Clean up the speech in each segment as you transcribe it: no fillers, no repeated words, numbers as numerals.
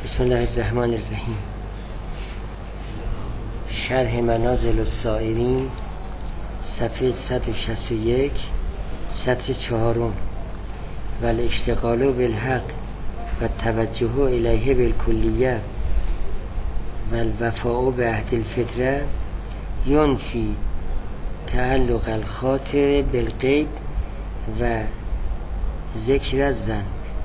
بسم الله الرحمن الرحیم. شرح منازل السائرین، صفحه 161، سطر 4. و الاشتغال بالحق و توجه الیه بالکلیه و الوفاء بعهد الفطره ینفی تعلق الخاطر بالغیب و ذکر الظن.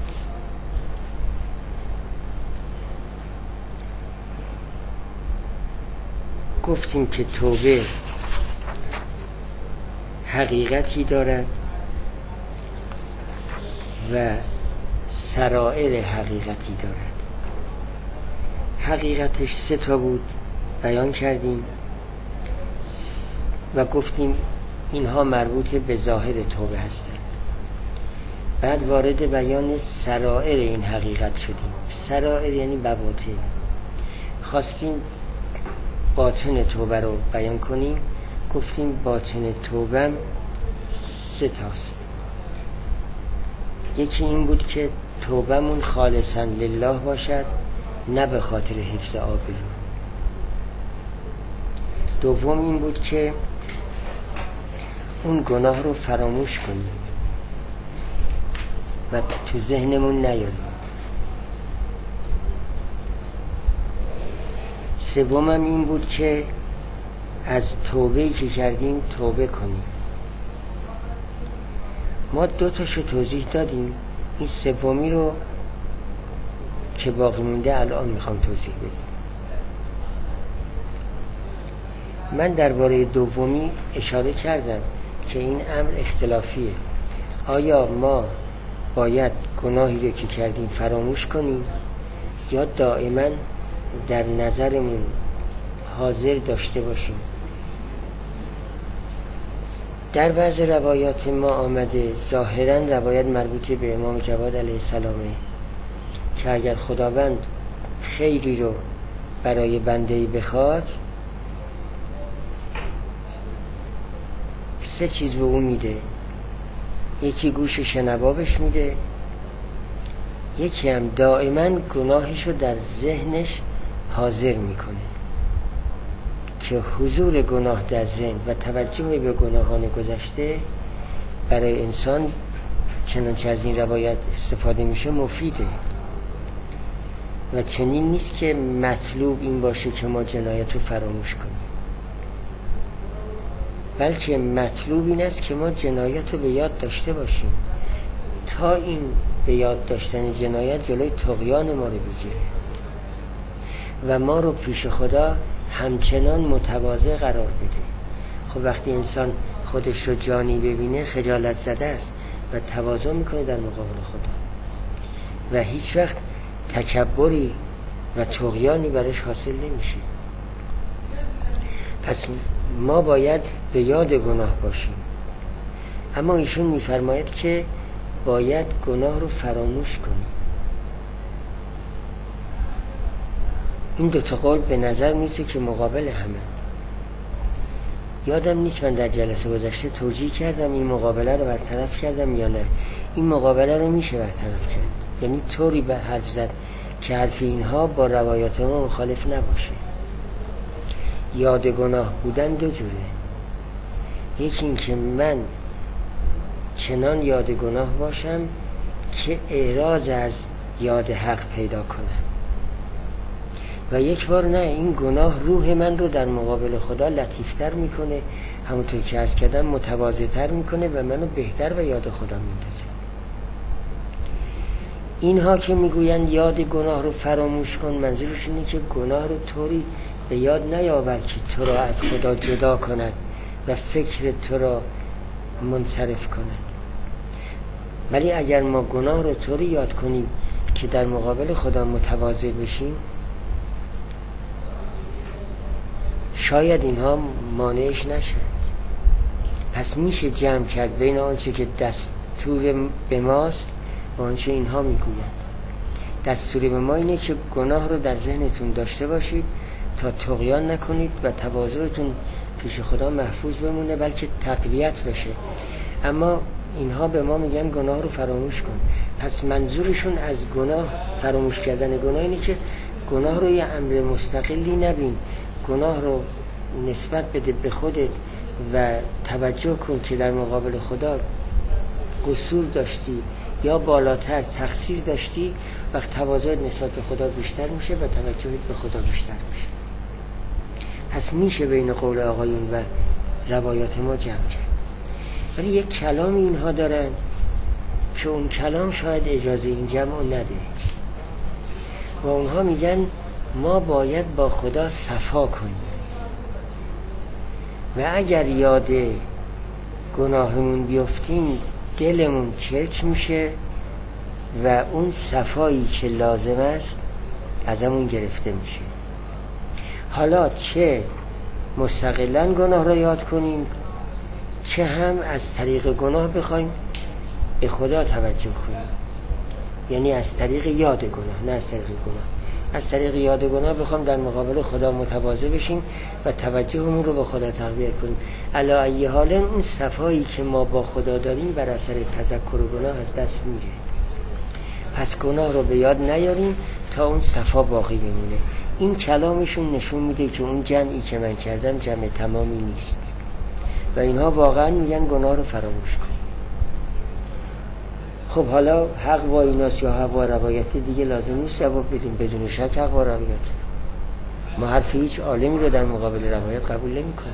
گفتیم که توبه حقیقتی دارد و سرائر حقیقتی دارد. حقیقتش 3 بود بیان کردیم و گفتیم اینها مربوط به ظاهر توبه هستند. بعد وارد بیان سرائر این حقیقت شدیم. سرائر یعنی بواطن. خواستیم باطن توبه رو بیان کنیم. گفتیم باطن توبه 3 است. یکی این بود که توبه‌مون خالصاً لله باشد، نه به خاطر حفظ آبرو. دوم این بود که اون گناه رو فراموش کنیم و تو ذهنمون نیاریم. سومم این بود که از توبه‌ای که کردیم توبه کنیم. ما 2 تاشو توضیح دادیم. این سومی رو که باقی مونده الان میخوام توضیح بدیم. من درباره دومی اشاره کردم که این امر اختلافیه. آیا ما باید گناهی رو که کردیم فراموش کنیم یا دائما در نظرمون حاضر داشته باشیم؟ در بعض روایات ما آمده، ظاهرا روایت مربوط به امام جواد علیه السلامه، که اگر خداوند خیری رو برای بنده‌ای بخواد 3 چیز به اون میده. یکی گوش شنوابش میده، یکی هم دائما گناهش رو در ذهنش حاضر میکنه که حضور گناه در ذهن و توجه به گناهان گذشته برای انسان، چنانچه از این روایت استفاده میشه، مفیده. و چنین نیست که مطلوب این باشه که ما جنایت رو فراموش کنیم، بلکه مطلوب این است که ما جنایت رو به یاد داشته باشیم تا این به یاد داشتن جنایت جلوی طغیان ما رو بگیره و ما رو پیش خدا همچنان متواضع قرار بده. خب وقتی انسان خودش رو جانی ببینه خجالت زده است و تواضع میکنه در مقابل خدا و هیچ وقت تکبری و طغیانی برش حاصل نمیشه. پس ما باید به یاد گناه باشیم. اما ایشون میفرماید که باید گناه رو فراموش کنیم. این 2 قول به نظر میسه که مقابل همه. یادم نیست من در جلسه گذشته توجیه کردم این مقابله رو برطرف کردم یا نه. این مقابله رو میشه برطرف کرد، یعنی طوری به حرف زد که حرف اینها با روایات ما مخالف نباشه. یاد گناه بودن 2 جوره. یکی این که من چنان یاد گناه باشم که اعراض از یاد حق پیدا کنم، و یک بار نه، این گناه روح من رو در مقابل خدا لطیفتر میکنه، همونطور که عرض کردم متواضع‌تر میکنه و منو بهتر و یاد خدا میندازه. اینها که میگوین یاد گناه رو فراموش کن، منظورش اینه که گناه رو طوری به یاد نیاور که تو را از خدا جدا کند و فکر تو را منصرف کند. ولی اگر ما گناه رو طوری یاد کنیم که در مقابل خدا متواضع بشیم، شاید اینها مانعش نشند. پس میشه جمع کرد بین آنچه که دستور به ماست و آنچه اینها میگویند. دستور به ما اینه که گناه رو در ذهنتون داشته باشید تا طغیان نکنید و تواضعتون پیش خدا محفوظ بمونه، بلکه تقویت بشه. اما اینها به ما میگن گناه رو فراموش کن. پس منظورشون از گناه، فراموش کردن گناه، اینه که گناه رو یه امر مستقلی نبین، گناه رو نسبت بده به خودت و توجه کن که در مقابل خدا قصور داشتی یا بالاتر تقصیر داشتی. وقت تواضعت نسبت به خدا بیشتر میشه و توجهت به خدا بیشتر میشه. پس میشه بین قول آقایون و روایات ما جمع کرد. ولی یک کلام اینها دارن که اون کلام شاید اجازه این جمع رو نده و اونها میگن ما باید با خدا صفا کنیم و اگر یاد گناهمون بیفتیم دلمون چرک میشه و اون صفایی که لازم است ازمون گرفته میشه. حالا چه مستقلاً گناه را یاد کنیم، چه هم از طریق گناه بخوایم به خدا توجه کنیم، یعنی از طریق یاد گناه، نه از طریق گناه. از طریق یاد گناه بخوام در مقابل خدا متواضع بشیم و توجهمون رو به خدا تقویت کنیم. علی ای حال اون صفایی که ما با خدا داریم بر اثر تذکر گناه از دست میره. پس گناه رو به یاد نیاریم تا اون صفا باقی بمونه. این کلامشون نشون میده که اون جمعی که من کردم جمع تمامی نیست و اینها واقعا میگن گناه رو فراموش کن. خب حالا حق با ایناست یا حق با روایت دیگه لازم نیست جواب بدیم، بدون شک حق با روایت. ما حرف هیچ عالمی رو در مقابل روایت قبول نمی کنیم،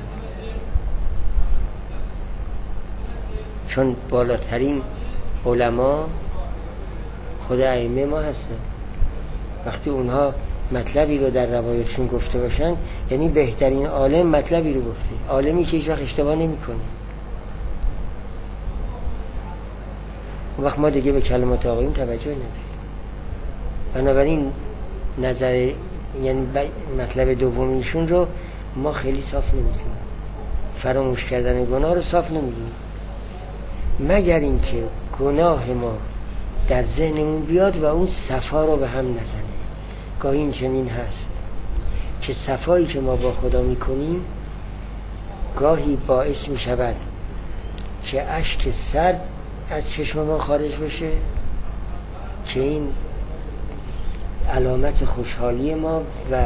چون بالاترین علما خود ائمه ما هستن. وقتی اونها مطلبی رو در روایتشون گفته باشن یعنی بهترین عالم مطلبی رو گفته، عالمی که هیچ وقت اشتباه نمی کنه. وقت ما دیگه به کلمات آقایون توجه نداریم. بنابراین نظر یعنی مطلب دومیشون رو ما خیلی صاف نمی‌دونیم. فراموش کردن گناه رو صاف نمی‌دونیم، مگر اینکه گناه ما در ذهنمون بیاد و اون صفا رو به هم نزنه. گاهی این چنین هست که صفایی که ما با خدا میکنیم گاهی باعث میشود که اشک سرد از چشم ما خارج بشه، که این علامت خوشحالی ما و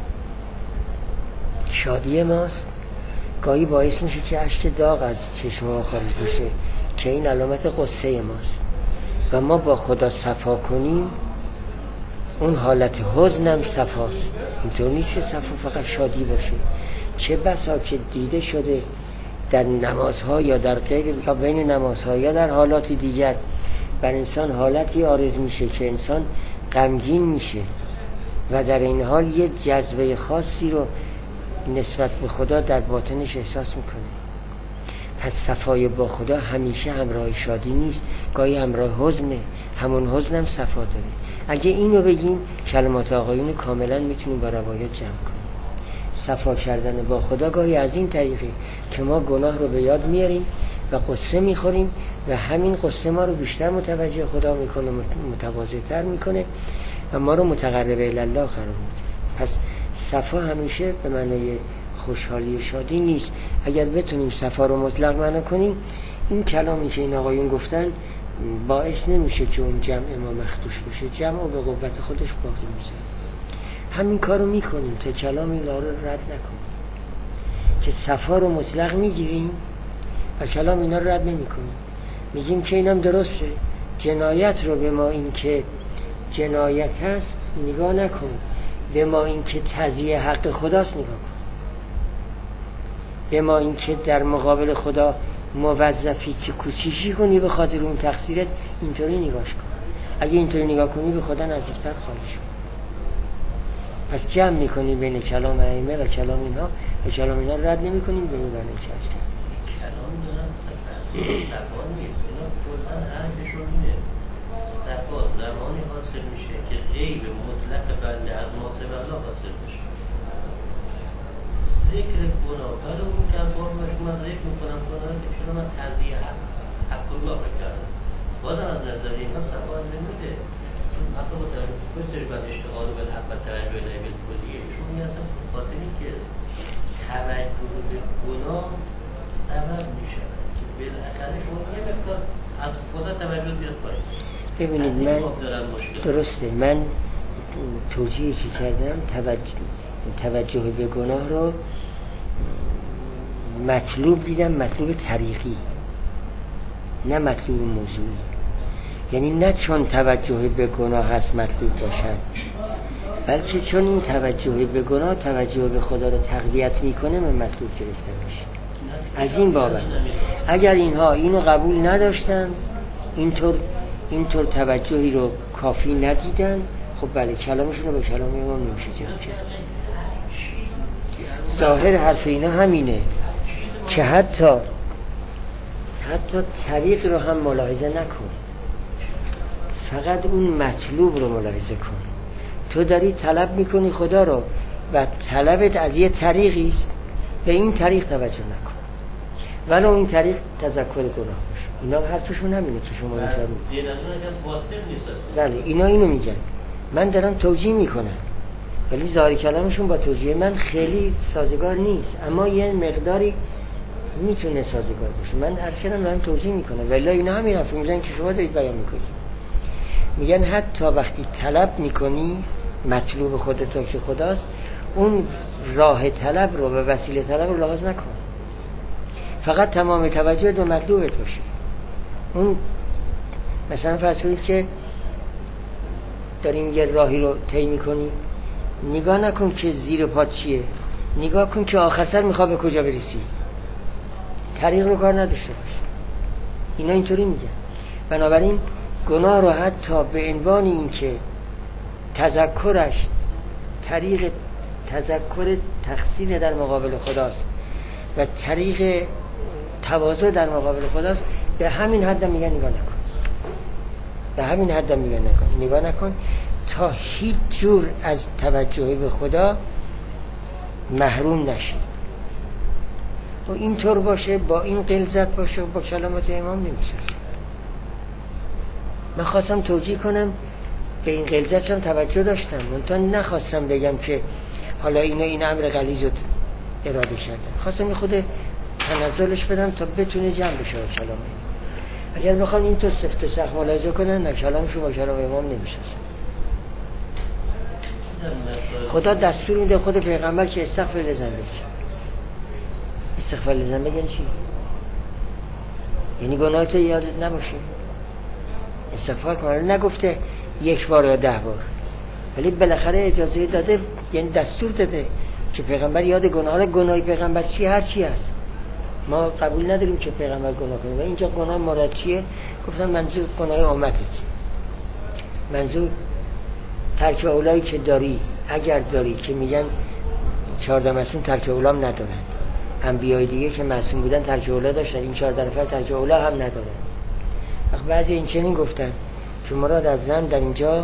شادی ماست. گاهی باعث میشه که اشک داغ از چشم ما خارج بشه، که این علامت غصه ماست. و ما با خدا صفا کنیم اون حالت حزنم صفاست. اینطور نیست که صفا فقط شادی باشه. چه بسا که دیده شده در نمازها یا در غیر یا بین نمازها یا در حالات دیگر بر انسان حالتی عارض میشه که انسان غمگین میشه و در این حال یه جذبه خاصی رو نسبت به خدا در باطنش احساس میکنه. پس صفای با خدا همیشه همراه شادی نیست، گاهی همراه حزنه. همون حزنم صفا داره. اگه اینو بگیم کلمات آقایون کاملا میتونیم با روایت جمع کنیم. صفا کردن با خدا گاهی از این طریقه که ما گناه رو به یاد میاریم و قصه میخوریم و همین قصه ما رو بیشتر متوجه خدا میکنه، متواضع‌تر میکنه و ما رو متقرب الی الله قرار میده. پس صفا همیشه به معنای خوشحالی شادی نیست. اگر بتونیم صفا رو مطلق معنا کنیم، این کلامی که این آقایون گفتن باعث نمیشه که اون جمع ما مخدوش بشه، جمع رو به قوت خودش باقی میذاره. همین کارو میکنیم تا کلام اینا رو رد نکنیم، که صفا رو مطلق میگیریم و کلام اینا رو رد نمیکنیم. میگیم که اینم درسته، جنایت رو به ما این که جنایت هست نگاه نکن، به ما این که تضییع حق خداست نگاه کن، به ما این که در مقابل خدا موظفی که کوچیکی کنی به خاطر اون تقصیرت، اینطوری نگاش کن. اگه اینطوری نگاه کنی به خدا نزدیکتر خواهی شد. پس جمع میکنی بین کلام ائمه و کلام اینها و کلام اینها رد نمیکنیم به این معنی که هست. کلام دارن صفا نیست، اینا کلا حرفشون اینه صفا زمانی حاصل میشه که غیر مطلق بنده از ماتبلا حاصل بشه. ذکر گناه برای اون که از بارمش من ذکر میکنم گناه که چرا من تضییع حق الله بکردم باید از نظر اینا صفا نمیده، چون حق با توجه باید اشتغال به حق و توجه نمیل کلیه شون این اصلا خاطری که توجه به گناه سبب میشه که بالاخره شما یه مقدار از خدا توجه بیاد پایین. ببینید من درسته، من توجیهی که کردم توجه به گناه رو مطلوب دیدم، مطلوب طریقی نه مطلوب موضوعی. یعنی نه چون توجه به گناه هست مطلوب باشد، بلکه چون این توجه به گناه توجه به خدا رو تقویت میکنه من مطلوب گرفته میشه. از این بابت اگر اینها اینو قبول نداشتن، اینطور توجهی رو کافی ندیدن، خب بله کلامشون رو به کلام امام نمیشه جمع کرد. ظاهر حرف اینا همینه که حتی طریق رو هم ملاحظه نکن، فقط اون مطلوب رو ملاحظه کن. تو داری طلب میکنی خدا رو و طلبت از یه طریقی است، به این طریق توجه نکن ولو این طریق تذکر گناه باشه. اینا حرفشون همینه که شما میفرمایید. بله اینا اینو میگن، من دارم توجیه میکنم ولی ظاهر کلامشون با توجیه من خیلی سازگار نیست، اما یه مقداری میتونه سازگار باشه. من عرض کردم دارم توجیه میکنم ولی اینا همین حرف میزنن که شما دارید بیان میکنید. میگن حتی وقتی طلب میکنی مطلوب خودت که خداست، اون راه طلب رو و وسیله طلب رو لحاظ نکن، فقط تمام توجه به مطلوبت باشه. اون مثلا فرض کنید که داریم یه راهی رو طی میکنی، نگاه نکن که زیر پات چیه، نگاه کن که آخر سر میخواد به کجا برسی، طریق رو کار نداشته باش. اینا اینطوری میگن. بنابراین گناه رو حتی به عنوان این که تذکرش طریق تذکر تقصیر در مقابل خداست و طریق تواضع در مقابل خداست، به همین حد میگن نگاه نکن، به همین حد میگن نگاه نکن تا هیچ جور از توجه به خدا محروم نشی. و اینطور باشه، با این غلظت باشه، با کلمات امام نمیشه. من خواستم توجیه کنم، به این غلظت هم توجه داشتم، منتها نخواستم بگم که حالا این امر غلیظ رو اراده کردم. خواستم خود تنزلش بدم تا بتونه جمع بشه کلامه. اگر بخوام این تو سفت و سخت ملاحظه کنن، نه کلامشون با کلام امام نمیشه. خدا دستور میده خود پیغمبر که استغفر لذنبک. استغفر لذنبک یعنی چی؟ یعنی گناهت یادت نباشه، استغفار کن. نگفته یک بار یا 10 بار، ولی بالاخره اجازه داده، یعنی دستور داده که پیغمبر یاد گناه پیغمبر چی هر چی هست. ما قبول نداریم که پیغمبر گناه کنه و اینجا گناه مراد چیه؟ گفتن منظور گناه امتت، منظور ترک اولایی که داری، اگر داری، که میگن 14 معصوم ترک اولام ندارند، انبیای دیگه که معصوم بودن ترک اولا داشتن، این 14 نفر ترک اولا هم ندارند. وقت بعضی این چنین گفتن که مراد از ذنب در اینجا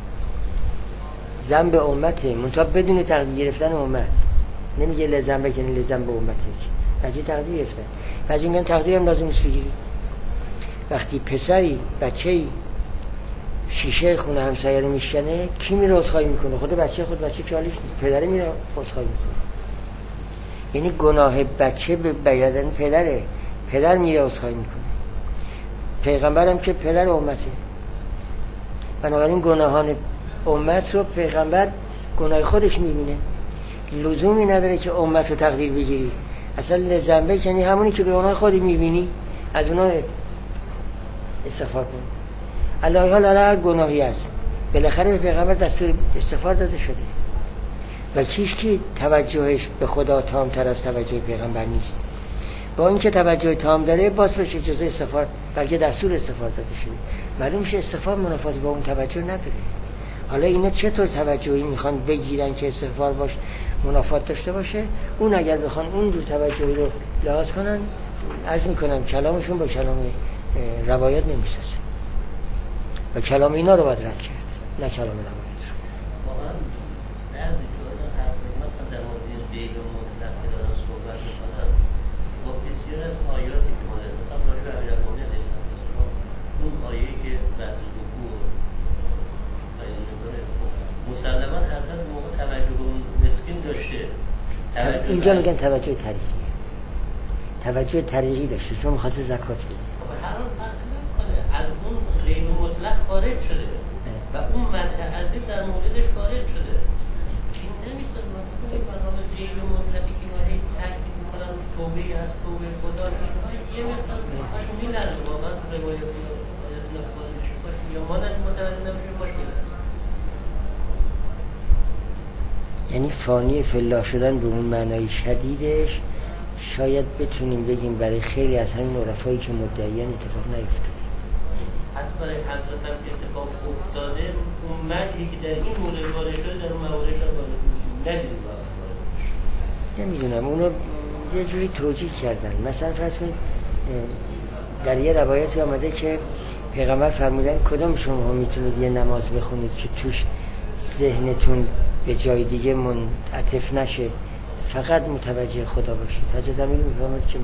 ذنب امته، منتها بدون تقدیر گرفتن امت. نمیگه لذنب که لذنب امته، بعضی تقدیر گرفتن، بعضی میگن تقدیر هم لازم نیست بگیری. وقتی پسری بچه‌ای شیشه خونه همسایه رو میشکنه، کی میره عذرخواهی میکنه؟ خود بچه که حالیش نیست، پدره میره عذرخواهی میکنه. یعنی گناه بچه به بیادن پدره، پدر میره عذرخواهی میکنه. پیغمبرم که پدر امته، بنابراین گناهان امت رو پیغمبر گناه خودش میبینه، لزومی نداره که امت رو تقدیر بگیری. اصلا لذنبه یعنی همونی که گناه خودی میبینی از اونا استغفار کن. الله حال هر گناهی است بالاخره به پیغمبر دستور استغفار داده شده و کی توجهش به خدا تام‌تر از توجه پیغمبر نیست. با اینکه توجه تام داره باز بهش اجازه استغفار، بلکه دستور استغفار داده شده. معلوم میشه استغفار منافات با اون توجه نداره. حالا اینا چطور توجهی میخوان بگیرن که استغفار باش منافات داشته باشه؟ اون اگر بخوان اون دو توجهی رو لحاظ کنن، عرض میکنم کلامشون با کلام روایت نمیسازه و کلام اینا رو باید رد کرد، نه کلام روایت رو. واقعا بعضی جوازه حرفی مثلا در مورد دید و مطلق که دارن صحبت میکنن با بسیار از آیاتی که ماده مثلا داری به امیرالمومنین علیه السلام اون آیه‌ای که بعد از رکوع بیان میکنه، مسلما حضرت موقع توجه به اون مسکین داشته. اینجا میگن توجه طریقی، توجه طریقی داشته، چون می‌خواسته زکات بده. هر اون فرق نمی‌کنه وارد شده و اون منع عظیم در موردش وارد شده. این نمیشه مثلا برنامه زیر مدتی که ما هی تاکید میکنن روش توبه از توبه خدا یه مقدار باشون میلرزه واقعا تو روایت خودش باشه یا ما متوجه نمیشیم باشه. یعنی فانی فلا شدن به اون معنای شدیدش شاید بتونیم بگیم برای خیلی از همین عرفایی که مدعیان اتفاق نیفتاده. حتی برای حضرت هم که اتفاق افتاده اون مدعی که در این مورد وارد شده در اون مواردش هم وارد نمیدونم. نمیدونم اونو یه جوری توجیه کردن. مثلا فرض کنید در یه روایتی آمده که پیغمبر فرمودن کدام شما میتونید یه نماز بخونید که توش ذهنتون به جای دیگه منعطف نشه، فقط متوجه خدا باشید. حضرت امیر میفرماد که من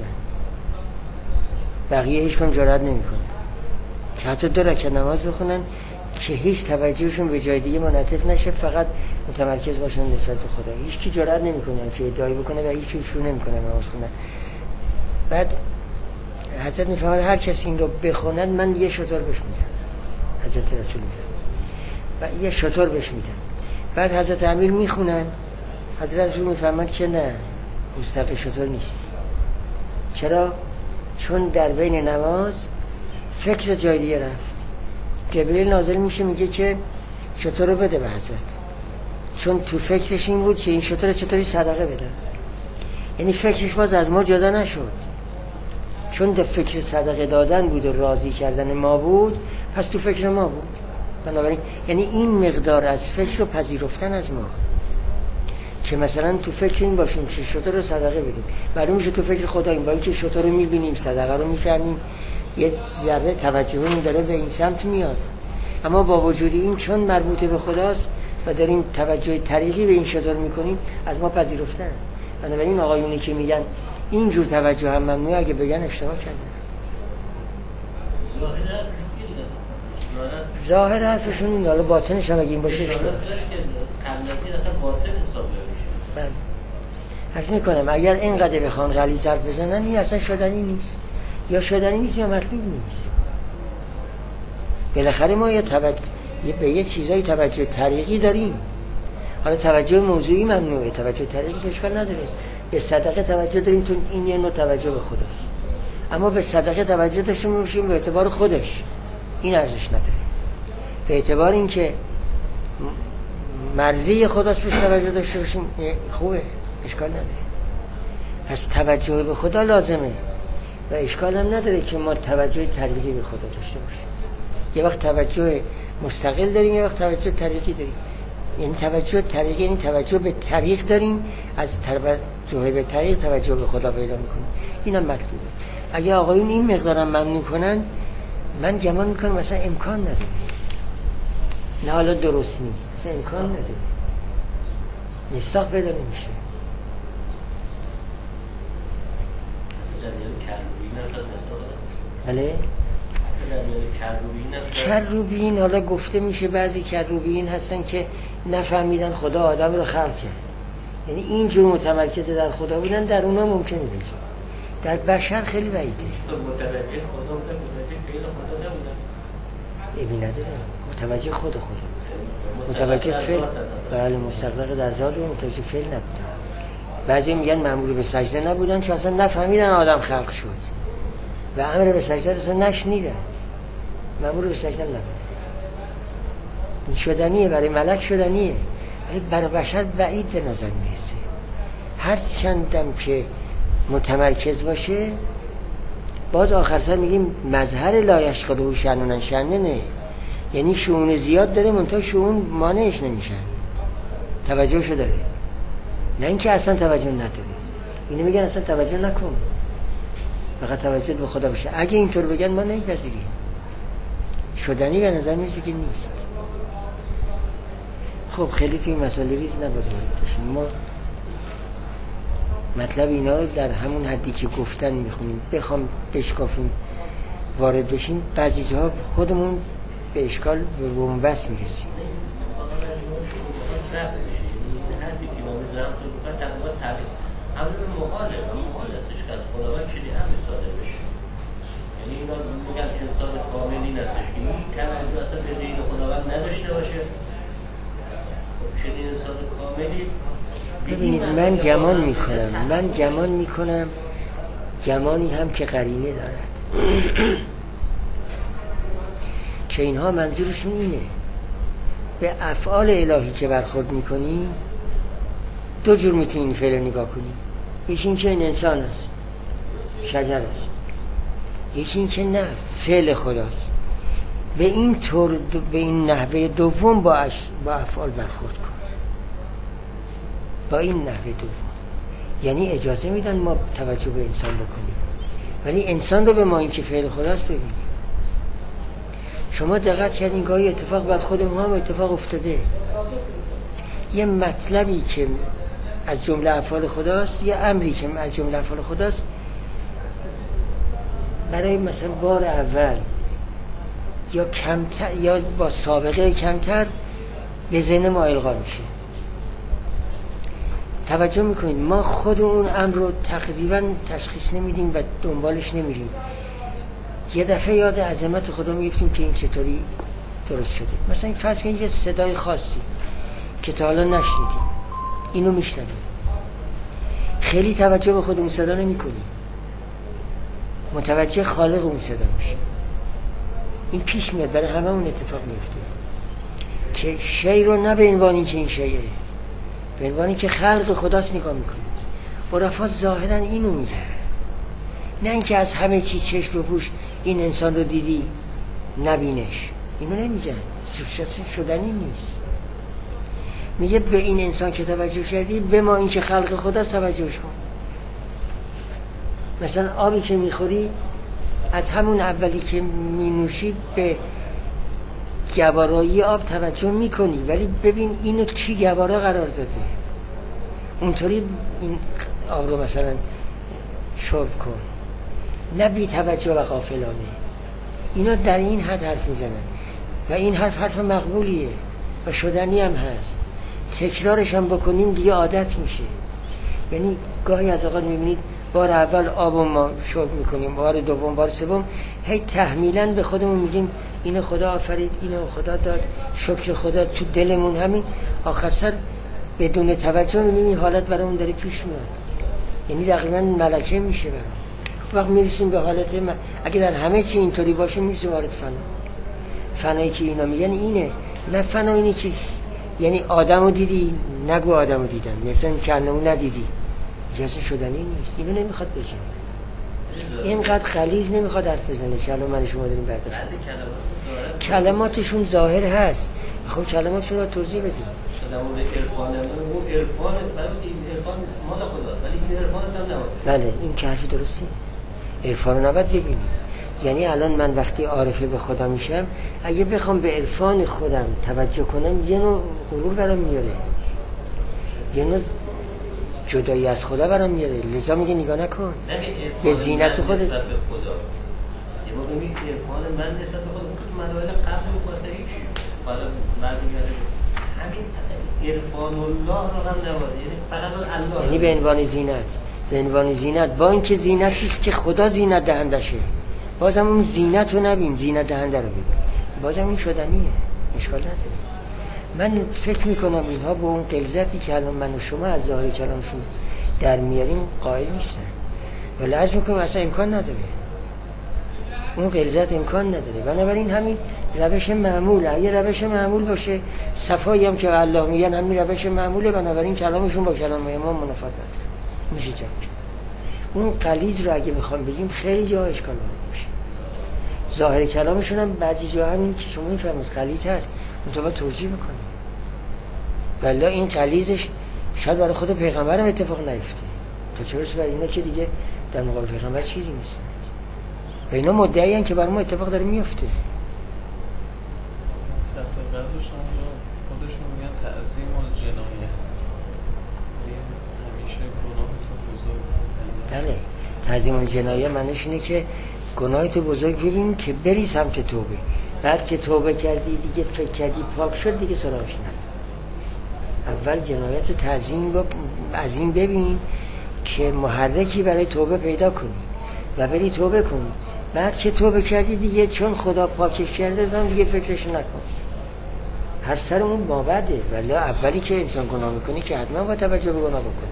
بقیه هیچ کم جرئت نمیکنه که حتی 2 رکعت نماز بخونن که هیچ توجهشون به جای دیگه منعطف نشه، فقط متمرکز باشن نسبت به خدا. هیچ کی جرئت نمیکنه که ادعایی بکنه و هیچ کی شروع نمیکنه نماز خوندن. بعد حضرت میفرماد هر کسی این رو بخوند من یه شتر بهش میدم. حضرت رسول میفرماد و یه شتر بهش میدم. بعد حضرت امیر میخونن، حضرت رسول میفرماد که نه مستحق شتر نیستی. چرا؟ چون در بین نماز فکر جای دیگه رفت. جبریل نازل میشه میگه که شتر رو بده به حضرت، چون تو فکرش این بود که این شتر چطوری صدقه بدم. یعنی فکرش باز از ما جدا نشد، چون در فکر صدقه دادن بود و راضی کردن ما بود، پس تو فکر ما بود. بنابراین یعنی این مقدار از فکر رو پذیرفتن از ما که مثلا تو فکر این باشیم که شتر رو صدقه بدیم، معلوم میشه تو فکر خداییم، با اینکه شتر رو میبینیم صدقه رو میفهمیم یه ذره توجهمون داره به این سمت میاد، اما با وجود این چون مربوط به خداست و داریم توجه طریقی به این شتر میکنیم از ما پذیرفتن. بنابراین آقایونی که میگن اینجور توجه هم ممنوعه اگه بگن اشتباه کردن. ظاهر حرفشون این، حالا باطنش هم اگه این باشه اشتباه است. بله. عرض میکنم اگر اینقدر بخوان غلیظ حرف بزنن این اصلا شدنی نیست، یا شدنی نیست یا مطلوب نیست. بالاخره ما به یه چیزای توجه طریقی داریم. حالا توجه موضوعی ممنوعه، توجه طریقی که اشکال نداره. به صدقه توجه داریم، تو این یه نوع توجه به خداست، اما به صدقه توجه داشته باشیم به اعتبار خودش، این ارزش نداره. به اعتبار اینکه مرضی خداست بهش توجه داشته باشیم خوبه، اشکال نداره. پس توجه به خدا لازمه و اشکال هم نداره که ما توجه طریقی به خدا داشته باشیم. یه وقت توجه مستقل داریم، یه وقت توجه طریقی داریم. یعنی توجه طریقی یعنی توجه به طریق داریم، از توجه به طریق توجه به خدا پیدا میکنیم. اینم مطلوبه. اگه آقایون این مقدارم ممنوع کنن، من گمان میکنم مثلا امکان نداره. نه حالا درست نیست، مثلا امکان نداره، مستاق پیدا نمیشه. بله؟ کروبین حالا گفته میشه بعضی کروبین هستن که نفهمیدن خدا آدم رو خلق کرد، یعنی اینجور متمرکز در خدا بودن، در اونا ممکنه بگیم، در بشر خیلی بعیده. متوجه خدا بودن، متوجه فعل خدا نبودن. نداره، متوجه خود خدا بودن، متوجه فعل، بله مستقلق در ذات و متوجه فعل نبودن. بعضی میگن مأمور به سجده نبودن چون اصلا نفهمیدن آدم خلق شد و امر به سجده اصلا نشنیدن، مأمور به سجده نبودن. این شدنیه، برای ملک شدنیه، ولی برای بشر بعید به نظر میرسه. هر چندم که متمرکز باشه، باز آخر سر میگیم مظهر لایشغله شأنن شأننه، یعنی شؤون زیاد داره منتها شؤون مانعش نمیشن، توجهشو داره، نه اینکه اصلا توجه نداره. اینو میگن اصلا توجه نکن، فقط توجه به خدا باشه. اگه اینطور بگن ما نمیپذیریم، شدنی به نظر میرسه که نیست. خب خیلی توی مسئله ریز نباید باشیم. ما مطلب اینا رو در همون حدی که گفتن میخونیم، بخوام بشکافیم وارد بشیم بعضی جاها خودمون به اشکال به بنبست میرسیم. یعنی اینا میگن انسان کاملی نستش که این توجه اصلا به دین خداوند نداشته باشه. خب چنین انسان کاملی ببینید من گمان میکنم گمانی هم که قرینه دارد که اینها منظورشون اینه به افعال الهی که برخورد میکنی دو جور میتونی این فعل نگاه کنی. یکی این که این انسان است، شجر است. یکی این که نه، فعل خداست. به این طور، به این نحوه دوم با افعال برخورد کن. با این نحوه دوم یعنی اجازه میدن ما توجه به انسان بکنیم، ولی انسان رو به ما این که فعل خداست ببینیم. شما دقت کردین گاهی اتفاق بر خود ما هم اتفاق افتاده، یه مطلبی که از جمله افعال خداست، یه امری که از جمله افعال خداست، برای مثلا بار اول یا کمتر یا با سابقه کمتر به ذهن ما القا میشه. توجه میکنید ما خود اون امر رو تقریبا تشخیص نمیدیم و دنبالش نمیریم. یه دفعه یاد عظمت خدا میفتیم که این چطوری درست شده. مثلا فرض کنید یه صدای خاصی که تا حالا نشنیدیم، اینو میشنویم، خیلی توجه به خود اون صدا نمی کنیم، متوجه خالق اون صدا میشیم. این پیش میاد، برای همه اون اتفاق میفته که شی رو نه به عنوان که این شیه، به عنوانی که خلق خداست نگاه میکنیم. عرفا ظاهرا اینو میگن، نه اینکه از همه چی چشم و گوش این انسان رو دیدی نبینش، اینو نمیگن، شدنی نیست. میگه به این انسان که توجه کردی، به ما این که خلق خداست توجهش کن. مثلا آبی که میخوری از همون اولی که مینوشی به گوارایی آب توجه میکنی، ولی ببین اینو کی گوارا قرار داده، اونطوری این آب رو مثلا شرب کن، نه بی توجه و غافلانه. اینا در این حد حرف میزنن و این حرف مقبولیه و شدنی هم هست. تکرارش هم بکنیم دیگه عادت میشه. یعنی گاهی از اوقات میبینید بار اول آب ما شرب میکنیم، بار دوم، بار سوم هی تحمیلاً به خودمون میگیم اینو خدا آفرید، اینو خدا داد، شکر خدا تو دلمون، همین آخر سر بدون توجه میبینیم این حالت برامون داره پیش میاد. یعنی تقریباً ملکه میشه برام. وقت میرسیم به حالت اگه در همه چی اینطوری باشه میرسیم حالت فنایی که اینا میگن اینه. نه فنا اینه که یعنی آدمو دیدی نگو آدمو دیدم، مثلا کنمو ندیدی، اصلا شدنی نیست. اینو نمیخواد بگه، اینقدر غلیظ نمیخواد حرف بزنه که الان من شما داریم برداشت. کلماتشون ظاهر هست، خب کلماتشون رو توضیح بدیم. بله این که حرفی درستی، عرفان رو نباید ببینیم. یعنی الان من وقتی عارفه به خدا میشم، اگه بخوام به عرفان خودم توجه کنم، یه نوع غرور برام میاره، یه نوع جدایی از خدا برام میاره. لذا میگه نگاه نکن به زینت خودت. یه موقع میگه عرفان من نسبت به خودم که مراحل قبل و واسه هیچی، حالا بعد میگه همین اصلا عرفان الله رو هم نباید، یعنی فقط الله، یعنی به عنوان زینت، به عنوان زینت، با اینکه زینتی است که خدا زینت دهندشه، بازم اون زینت رو نبین، زینت دهنده رو ببین، بازم این شدنیه، اشکال نداره. من فکر میکنم اینها به اون غلظتی که الان من و شما از ظاهر کلامشون در میاریم قائل نیستن، ولی عرض میکنم اصلا امکان نداره، اون غلظت امکان نداره. بنابراین همین روش معمول، اگه روش معمول باشه، صفایی هم که الله میگن همین روش معموله، بنابراین کلامشون با کلام ما منافات نداره، میشه جمع. اون غلیظ رو اگه بخوام بگیم خیلی جا اشکال میشه. ظاهر کلامشون هم بعضی جا همین که شما میفهمید غلیظ هست، اون تو توجیه بکنید. ولی این غلیظش شاید برای خود پیغمبر هم اتفاق نیفته، تو چرا برای اینا که دیگه در مقابل پیغمبر چیزی نیست. و اینا مدعی هستن که برای ما اتفاق داره میفته. صفحه قبلش هم خودشون میگن تعظیم الجنایه، همیشه گناه تو بزرگ. بله، تعظیم الجنایه معنیش اینه که گناه تو بزرگ ببین که بری سمت توبه. بعد که توبه کردی دیگه فکر کردی پاک شد، دیگه سراغش نرو. اول جنایت رو تعظیم عظیم ببین که محرکی برای توبه پیدا کنی و بری توبه کنی. بعد که توبه کردی دیگه چون خدا پاکش کرده دیگه فکرش نکن. هر سر اون مابعده، ولی اولی که انسان گناه میکنه که حتما با توجه به گناه بکنه.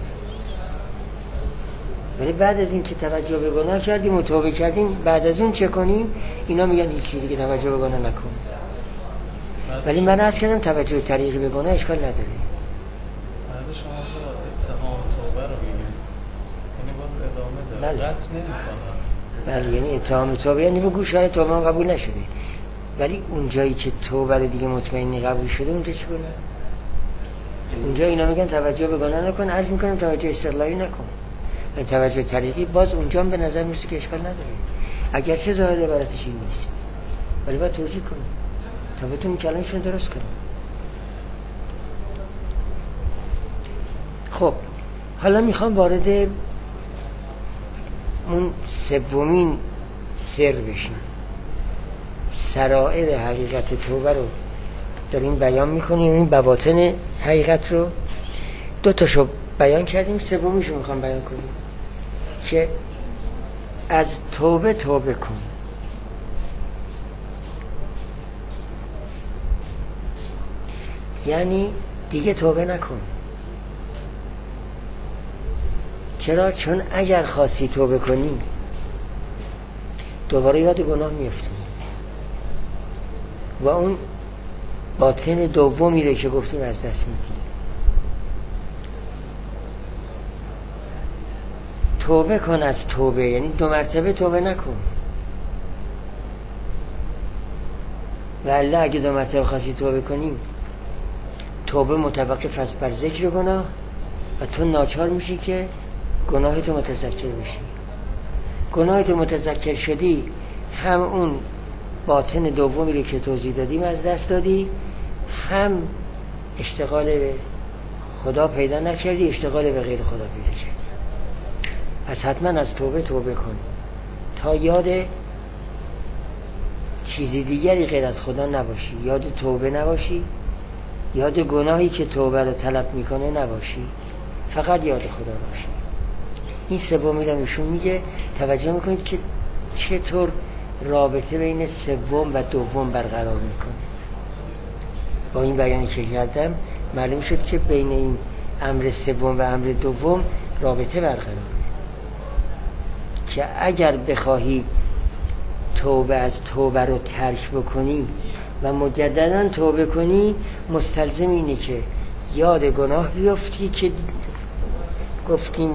ولی بعد از این که توجه به گناه کردیم و توبه کردیم، بعد از اون چه کنیم؟ اینا میگن هیچی دیگه توجه به گناه نکن. ولی من عرض کردم توجه طریقی به گناه اشکال نداره. بعد شما اتهام توبه رو میگن، یعنی باز ادامه داره، بله. قطع نمی‌کنه. بله، یعنی اتهام توبه یعنی بگو شاید توبه من قبول نشده، ولی اون جایی که توبه رو دیگه مطمئنی قبول شده اونجا چه کنه؟ اونجا اینا میگن توجه به گناه نکن، عرض میکنم توجه استقلالی نکن. ولی توجه طریقی باز اونجا به نظر میرسه که اشکال نداره، اگرچه ظاهر عبارتش این نیست، ولی باید توجیه کنیم تا بتونیم کلامشون درست کنیم. خب حالا میخوام وارد اون سومین سر بشیم. سرائر حقیقت توبه رو داریم بیان میکنیم، این بواطن حقیقت رو دو تاشو بیان کردیم، سومیشو میخوام بیان کنیم که از توبه توبه کن. یعنی دیگه توبه نکن. چرا؟ چون اگر خواستی توبه کنی دوباره یاد گناه میفتی و اون باطن دومی رو که گفتیم از دست میدی. توبه کن از توبه، یعنی 2 مرتبه توبه نکن. و الله اگه 2 مرتبه خواستی توبه کنی، توبه متوقف است بر ذکر گناه و تو ناچار میشی که گناهتو متذکر بشی. گناهتو متذکر شدی، هم اون باطن دومی رو که توضیح دادیم از دست دادی، هم اشتغال به خدا پیدا نکردی، اشتغال به غیر خدا پیدا کردی. پس حتما از توبه توبه کن تا یاد چیزی دیگری غیر از خدا نباشی، یاد توبه نباشی، یاد گناهی که توبه رو طلب میکنه نباشی، فقط یاد خدا باشی. این سومی رو ایشون میگه. توجه میکنید که چطور رابطه بین سوم و دوم برقرار میکنه. با این بیانی که کردم معلوم شد که بین این امر سوم و امر دوم رابطه برقراره، که اگر بخواهی توبه از توبه رو ترک بکنی و مجددا توبه کنی، مستلزم اینه که یاد گناه بیفتی که گفتیم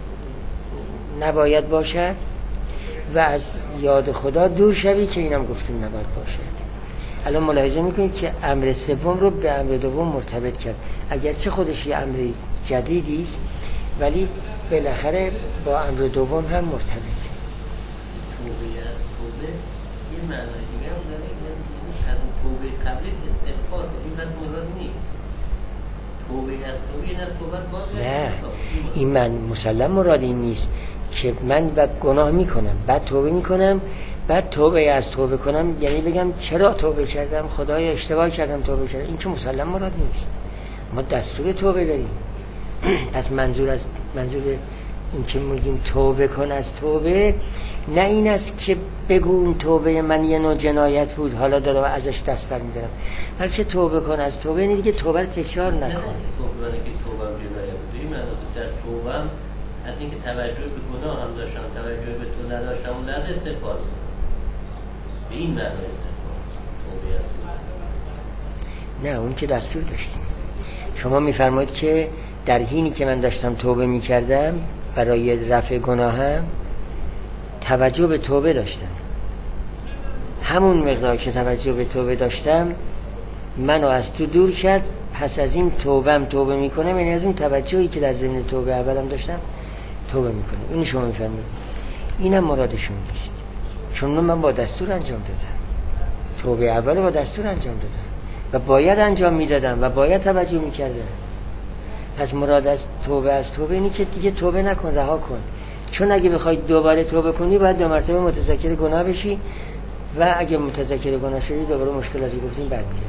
نباید باشد و از یاد خدا دور شوی که اینم گفتیم نباید باشد. الان ملاحظه میکنید که امر سوم رو به امر دوم مرتبط کرد، اگرچه خودش یه امر جدیدی است ولی بالاخره با امر دوم هم مرتبطه. توبه از توبه یه معنای دیگه هم داره، یعنی از توبه قبل استغفار، این از مراد نیست. توبه از توبه نه توبه نه، این من مسلم مراد این نیست که من گناه میکنم بعد توبه میکنم بعد توبه از توبه کنم، یعنی بگم چرا توبه کردم، خدایا اشتباه کردم توبه کردم. این که مسلم مراد نیست. ما دستور توبه داریم. پس منظور این که میگیم توبه کن از توبه، نه این است که بگو اون توبه من یه نوع جنایت بود حالا دارم ازش دست برمی‌دارم، بلکه توبه کن از توبه یعنی دیگه توبه رو تکرار نکن. توبه که توبه هم جنایت بود، این معنی در توبه هم از اینکه توجه به گناه هم داشتم، توجه به تو نداشتم، اون لحظه استغفار به این معنی استغفار. توبه از توبه نه، اون که دستور داشتیم. شما میفرمایید که در حینی که من داشتم توبه میکردم برای رفع گناهم توجه به توبه داشتم، همون مقدار که توجه به توبه داشتم منو از تو دور کرد. پس از این توبه میکنم، یعنی از اون توجهی که در ضمن توبه اولم داشتم توبه میکنم. اینو شما میفرمایید. اینم مرادشون نیست، چون من با دستور انجام دادم. توبه اول با دستور انجام دادم و باید انجام میدادم و باید توجه میکردم. پس مراد از توبه اینی که دیگه توبه نکن، رها کن. چون اگه بخوای دوباره توبه کنی باید 2 مرتبه متذکر گناه بشی و اگه متذکر گناه شدی دوباره مشکلاتی گفتیم برمیگردی.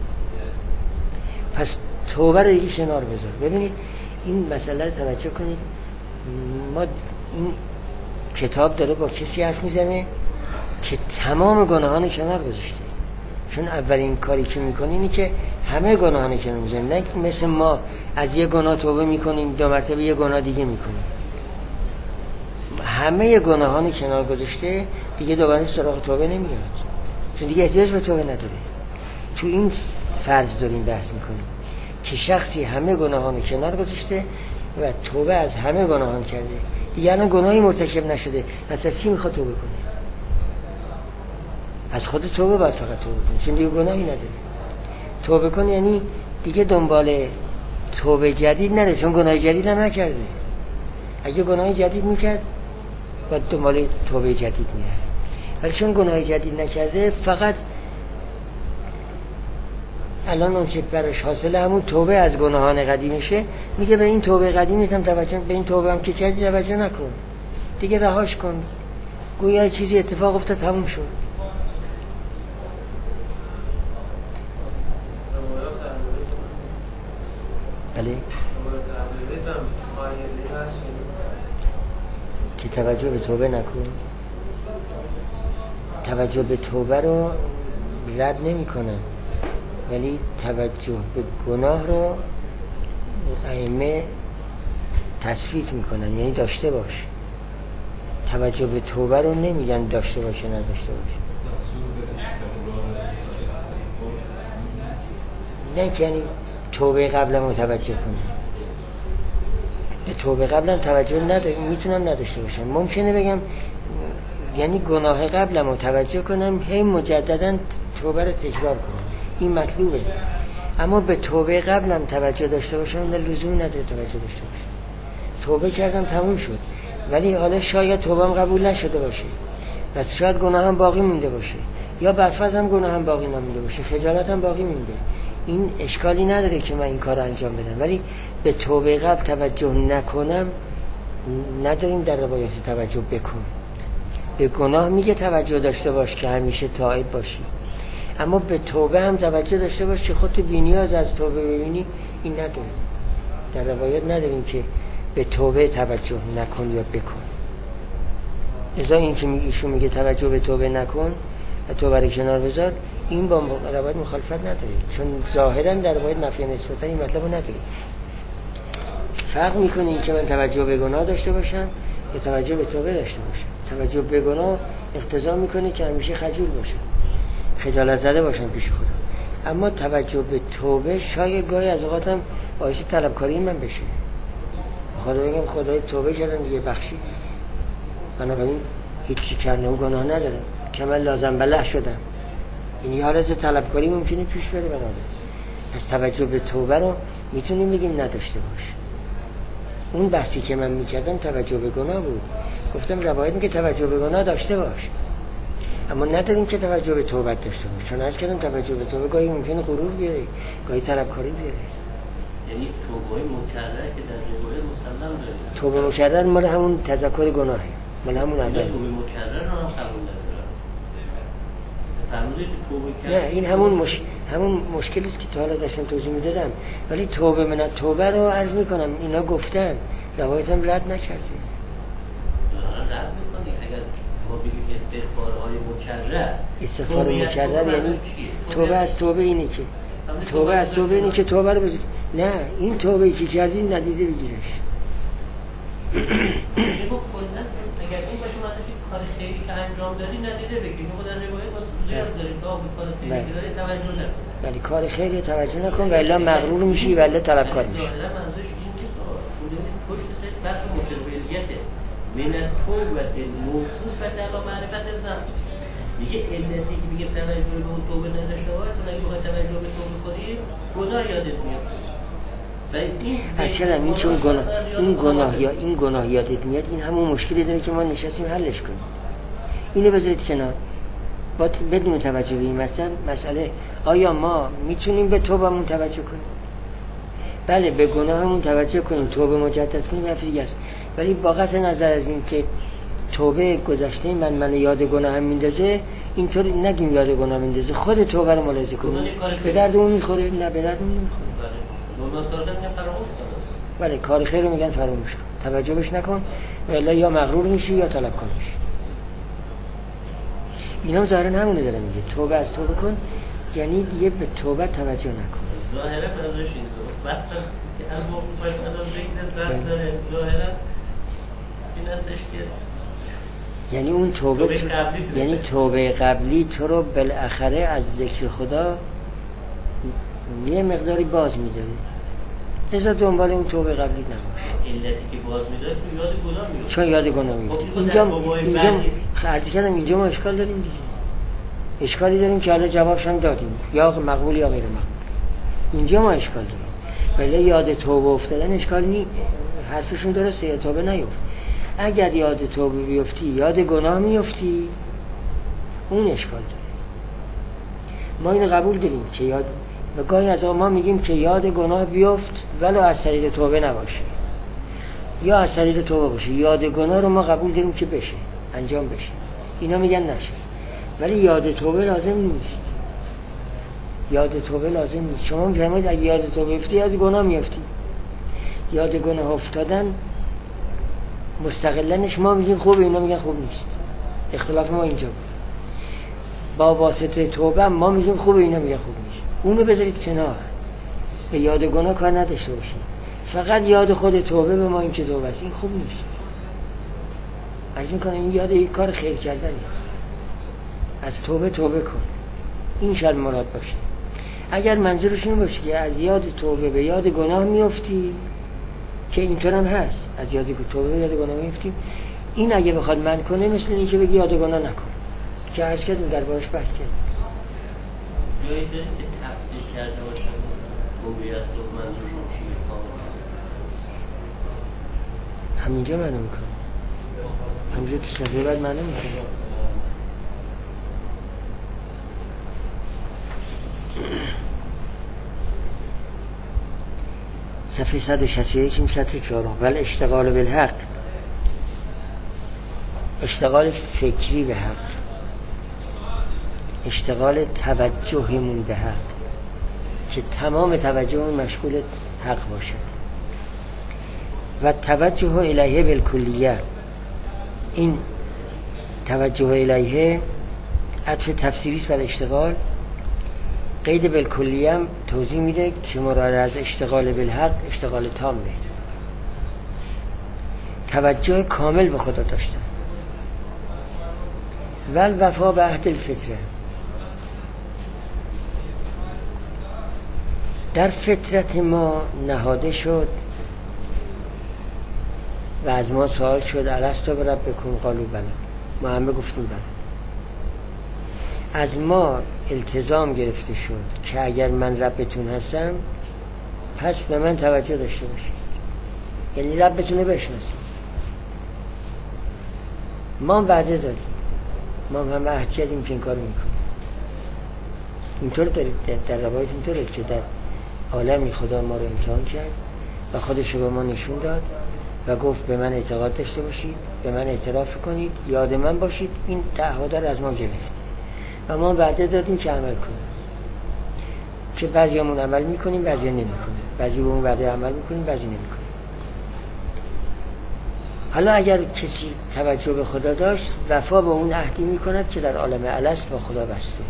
پس توبه رو دیگه کنار بذار. ببینید این مسئله رو توجه کنید. ما این کتاب داره با کسی حرف میزنه که تمام گناهان کنار گذاشته. چون اولین کاری که میکنه اینه که همه گناهان کنار میذاره، نه مثل ما از یه گناه توبه میکنیم 2 مرتبه یه گناه دیگه میکنیم. همه گناهان کنار گذاشته، دیگه دوباره سراغ توبه نمیاد، چون دیگه احتیاج به توبه نداره. تو این فرض داریم بحث میکنیم که شخصی همه گناهان کنار گذاشته و توبه از همه گناهان کرده، دیگه الان گناهی مرتکب نشده، اصلا چی میخواد توبه کنه؟ از خود توبه باید فقط توبه کنه، چون دیگه گناهی نداره. توبه کنه یعنی دیگه دنبال توبه جدید نره، چون گناه جدید هم نکرده. اگه گناه جدید میکرد باید دنبال توبه جدید میرفت، ولی چون گناه جدید نکرده، فقط الان اون چه براش حاصله همون توبه از گناهان قدیمشه، میگه به این توبه قدیمیت هم توجه، به این توبه هم که کردی توجه نکن، دیگه رهاش کن، گویا چیزی اتفاق افتاد تموم شد. بله که توجه به توبه نکن. توجه به توبه رو رد نمی کنن، ولی توجه به گناه رو ائمه تثبیت میکنن، یعنی داشته باش. توجه به توبه رو نمیگن داشته باشه نداشته باشه. نه که یعنی توبه قبلا متوجه کنن، به توبه قبلا توجه میتونن نداشته باشن. ممکنه بگم یعنی گناه قبلا متوجه کنم، هی مجددا توبه رو تکرار کنم، این مطلوبه. اما به توبه قبلم توجه داشته باشم نه لزومی نداره توجه داشته باشم. توبه کردم تموم شد، ولی حالا شاید توبه‌ام قبول نشده باشه، پس شاید گناهم باقی مونده باشه، یا برفرضم گناهم باقی نمونده باشه، خجالتم باقی مونده. این اشکالی نداره که من این کار رو انجام بدم، ولی به توبه قبل توجه نکنم نداریم در روایت توجه بکن. به گناه میگه توجه داشته باش که همیشه تائب باشی، اما به توبه هم توجه داشته باش که خودت بی‌نیاز از توبه ببینی. این نداریم در روایت، نداریم که به توبه توجه نکن یا بکن. ازا این که ایشون میگه توجه به توبه نکن و توبه رو کنار بذار، این با روایت مخالفت نداره، چون ظاهرا در روایت نفی نسبتا این مطلب رو نداره. فرق میکنه این که من توجه به گناه داشته باشم یا توجه به توبه داشته باشم. توجه به گناه اقتضا میکنه که همیشه خجول باشم، خجالت زده باشم پیش خودم. اما توجه به توبه شاید گاهی از اوقاتم باعث طلبکاری من بشه. خدا بگم خدای توبه کردم دیگه بخشید، بنابراین هیچی کرده و گناه ندارم، کمال لازم بله شدم. این حالت طلبکاری ممکنه پیش بره برادر. پس توجه به توبه رو میتونیم بگیم نداشته باش. اون بحثی که من میکردم توجه به گناه بود، گفتم روایت میگه توجه به گناه داشته باش، اما نداریم که توجه به توبه داشته باش. چون عرض کردم توجه به توبه گاهی ممکنه غرور بیاره، گاهی طلبکاری بیاره. یعنی توبه مکرره که در روایت مسلم داره. توبه مکرر مال همون تذکر گناهه، مال همون اول. توبه مکرر رو هم قبول نداره. فرمودید توبه نه، این همون مشکلی است که تا حالا داشتم توضیح میدادم، ولی توبه من توبه رو عرض میکنم اینا گفتن، روایتم رد نکرده. رد میکنی اگر ما بگیم استغفارهای مکرر. استغفار مکرر یعنی توبه از توبه اینه که توبه از توبه اینه که توبه رو بزید. نه، این توبه‌ای که کردی ندیده بگیرش. اگر این باشه معنی که کار خیری که انجام دادی ندیده بگیر. ما در روایت ما زیاد داریم که کار خیری که داری توجه نکن. ولی کار خیری توجه نکن و الا مغرور میشی و الا طلبکار میشی. ظاهرا منظورش این نیست. پشت سر بحث مشروعیته. من التوبه الموقوفه علی معرفت الذنب. میگه علتی که میگه توجه به توبه نداشته باش، چون اگه بخوای توجه به توبه کنی گناه یادت میاد. اصلا این چون این گناه یادت میاد، این همون مشکلی داره که ما نشستیم حلش کنیم. اینو بذارید کنار، با بدون توجه به این مسئله آیا ما میتونیم به توبهمون توجه کنیم؟ بله، به گناهمون توجه کنیم، توبه مجدد کنیم، حرف دیگه است. ولی با قطع نظر از این که توبه گذشته من یاد گناه هم میندازه، اینطور نگیم یاد گناه میندازه، خود توبه رو ملاحظه کنیم. به درد اون میخوره؟ نه، به درد اون نمیخوره. بله، کار خیر رو میگن فراموش کن، توجه بهش نکن، ولی یا مغرور میشی یا طلبکار میشی. اینا ظاهرا همونه داره میگه توبه از توبه کن، یعنی دیگه به توبه توجه نکن. ظاهرا ازش این وقتی که الان میخواید ازش بگیرن رد داره، ظاهرا این هستش که یعنی اون توبه یعنی توبه قبلی تو رو بالاخره از ذکر خدا یه مقداری باز می‌داره. لذا دنبال اون توبه قبلی نباش. علتی که باز می‌داره چون یاد گناه میفته. چون یاد گناه میفته. اینجا عرض کردم اینجا ما اشکال داریم دیگه. اشکالی داریم که حالا جوابش هم دادیم، یا مقبول یا غیر مقبول. اینجا ما اشکال داریم. ولی یاد توبه افتادن اشکال نیست. حرفشون درسته، یا توبه نیفت. اگر یاد توبه بیفتی یاد گناه میفتی، اون اشکال داره. ما اینو قبول داریم که یاد، و گاهی از ما میگیم که یاد گناه بیفت ولو از طریق توبه نباشه یا از طریق توبه باشه. یاد گناه رو ما قبول داریم که بشه، انجام بشه. اینا میگن نشه، ولی یاد توبه لازم نیست. یاد توبه لازم نیست. شما میفهمید اگه یاد توبه بیفتی یاد گناه میفتی. یاد گناه افتادن مستقلنش ما میگیم خوبه، اینا میگن خوب نیست. اختلاف ما اینجا بود. با واسطه توبه ما میگیم خوبه، اینا میگن خوب نیست. اونو بذارید کنار، به یاد گناه کار نداشته باشید. فقط یاد خود توبه به ما این که توبه است، این خوب نیست. عرض میکنم این یاد یک کار خیر کردنی. از توبه توبه کن، این شاید مراد باشه. اگر منظورشون باشه که از یاد توبه به یاد گناه میافتی، که اینطور هم هست، از یاد توبه به یاد گناه میافتیم، این اگه بخواد من کنه مثل این که بگی یاد گناه نکن، که عرض کردیم در باش بحث کردیم. جایی داریم که تفسیر کرده باشه توبه از توبه منظورشون چیه؟ همینجا معلوم میکنم، همینجا تو صفحه بعد معلوم میکنم. صفحه 161 این سطر 4. ولی اشتغال بالحق، اشتغال فکری به حق، اشتغال توجهمون به حق، که تمام توجهمون مشغول حق باشد. و توجه الیه بالکلیه، این توجه الیه عطف تفسیری است بر اشتغال. قید بالکلیه هم توضیح میده که مراد از اشتغال بالحق اشتغال تامه، توجه کامل به خدا داشتن. ول وفا به عهد الفطره، در فطرت ما نهاده شد و از ما سوال شد الستو بربکم قالوا بلی، ما همه گفتیم بلی. از ما التزام گرفته شد که اگر من ربتون هستم پس به من توجه داشته باشید، یعنی ربتون رو بشناسید. ما وعده دادیم، ما هم عهد کردیم که این کارو میکنیم. اینطور در روایت اینطوره که در عالمی خدا ما رو امتحان کرد و خودش رو به ما نشون داد و گفت به من اعتقاد داشته باشید، به من اعتراف کنید، یاد من باشید. این تعهد رو از ما گرفت و ما وعده دادیم که عمل کنیم، که بعضی همون عمل میکنیم بعضی نمی کنیم، بعضی به اون وعده عمل میکنیم بعضی نمی کنیم. حالا اگر کسی توجه به خدا داشت وفا به اون عهدی میکند که در عالم الست با خدا بسته.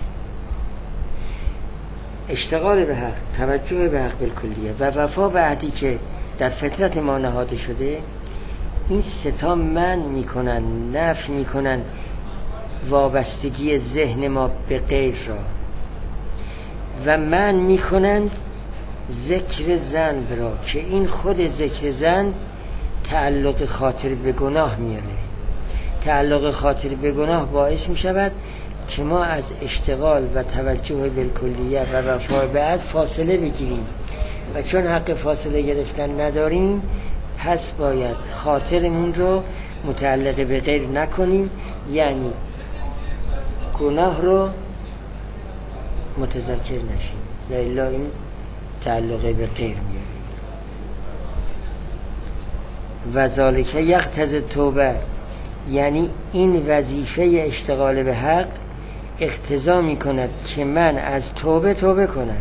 اشتغال به حق، توجه به حق بالکلیه و وفا به عهدی که در فطرت ما نهاده شده، این ستا من میکنن، نفی میکنن وابستگی ذهن ما به غیر را و من میکنند ذکر ذنب را، که این خود ذکر ذنب تعلق خاطر به گناه میاره. تعلق خاطر به گناه باعث میشود که ما از اشتغال و توجه بالکلیه و وفا به عهد فاصله بگیریم و چون حق فاصله گرفتن نداریم پس باید خاطرمون رو متعلق به غیر نکنیم، یعنی گناه رو متذکر نشیم و الا این تعلق به غیر میاره. و ذالک یقتضی توبه، یعنی این وظیفه اشتغال به حق اقتضا می کند که من از توبه کنم.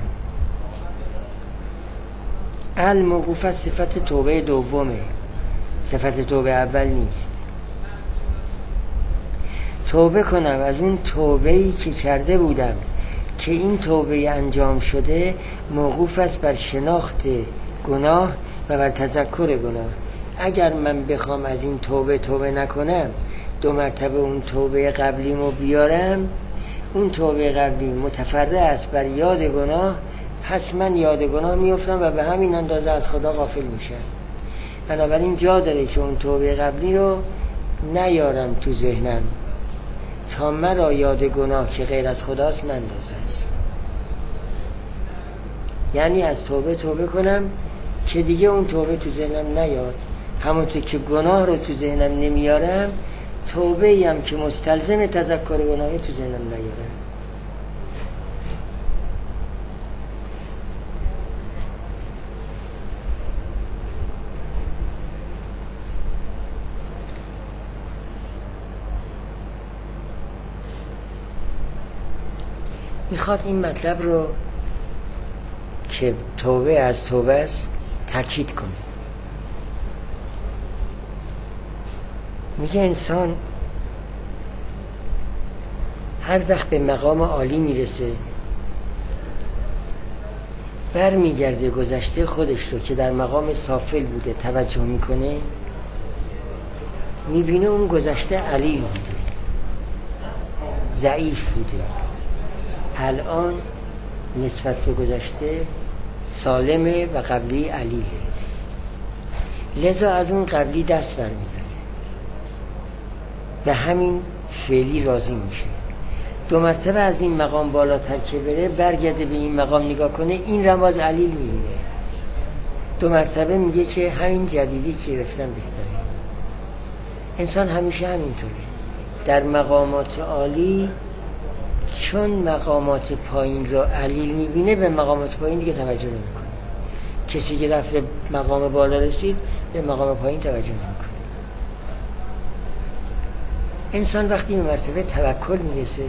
الموقوف صفت توبه دومه، صفت توبه اول نیست. توبه کنم از اون توبه‌ای که کرده بودم که این توبه انجام شده موقوف است بر شناخت گناه و بر تذکر گناه. اگر من بخوام از این توبه نکنم، 2 مرتبه اون توبه قبلیمو بیارم، اون توبه قبلی متفرع است بر یاد گناه، پس من یاد گناه میافتم و به همین اندازه از خدا غافل میشم. بنابراین جا داره که اون توبه قبلی رو نیارم تو ذهنم تا مرا یاد گناه که غیر از خداست نندازم. یعنی از توبه کنم که دیگه اون توبه تو ذهنم نیاد. همونطور که گناه رو تو ذهنم نمیارم، توبه هم که مستلزم تذکر گناهی تو ذهنم نیارم. میخواد این مطلب رو که توبه از توبه است تاکید کنه. میگه انسان هر وقت به مقام عالی میرسه، برمیگرده گذشته خودش رو که در مقام سافل بوده توجه میکنه، میبینه اون گذشته علیل بوده، ضعیف بوده، الان نسبت به گذشته سالمه و قبلی علیله. لذا از اون قبلی دست برمیداره و همین فعلی راضی میشه. 2 مرتبه از این مقام بالاتر که بره، برگرده به این مقام نگاه کنه، این رماز علیل میبینه. 2 مرتبه میگه که همین جدیدی که گرفتم بهتره. انسان همیشه همینطوره. در مقامات عالی چون مقامات پایین رو علیل میبینه، به مقامات پایین دیگه توجه نمیکنه. کسی که رفت به مقام بالا رسید، به مقام پایین توجه نمیکنه. انسان وقتی به مرتبه توکل میرسه،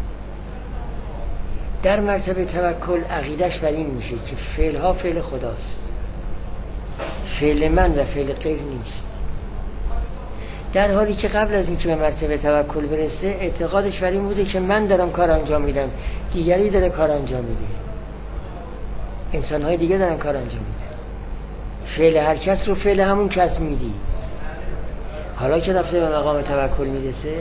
در مرتبه توکل عقیدش بر این میشه که فعلها فعل خداست، فعل من و فعل غیر نیست. در حالی که قبل از اینکه به مرتبه توکل برسه، اعتقادش بر این بوده که من دارم کار انجام میدم، دیگری داره کار انجام میده، انسان‌های دیگه دارن کار انجام میدن. فعل هر کس رو فعل همون کس میدید. حالا که رفته به مقام توکل میرسه،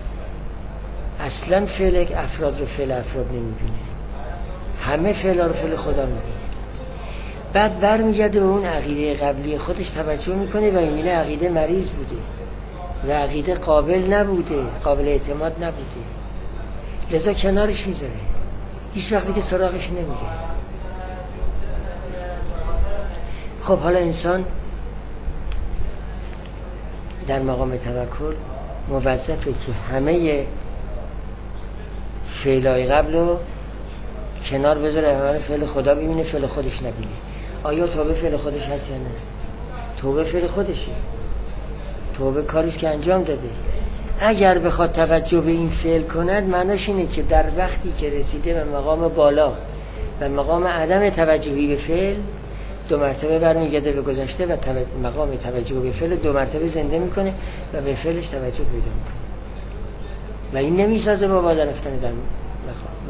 اصلا فعل افراد رو فعل افراد نمیبینه، همه فعلا رو فعل خدا میبینه. بعد برمیگرده به اون عقیده قبلی خودش توجه میکنه و میبینه عقیده مریض بوده و عقیده قابل نبوده، قابل اعتماد نبوده، لذا کنارش میذاره، هیچ وقتی که سراغش نمیره. خب حالا انسان در مقام توکل موظفه که همه فعلای قبل رو کنار بذاره، همه فعل خدا ببینه، فعل خودش نبینه. آیا توبه فعل خودش هست یا نه؟ توبه فعل خودشه، توبه کاریست که انجام داده. اگر بخواد توجه به این فعل کند، معناش اینه که در وقتی که رسیده به مقام بالا و مقام عدم توجهی به فعل، 2 مرتبه برمیگرده به گذشته و مقام توجه به فعل 2 مرتبه زنده میکنه و به فعلش توجه پیدا میکنه و این نمیسازه با بالا رفتن در مقام.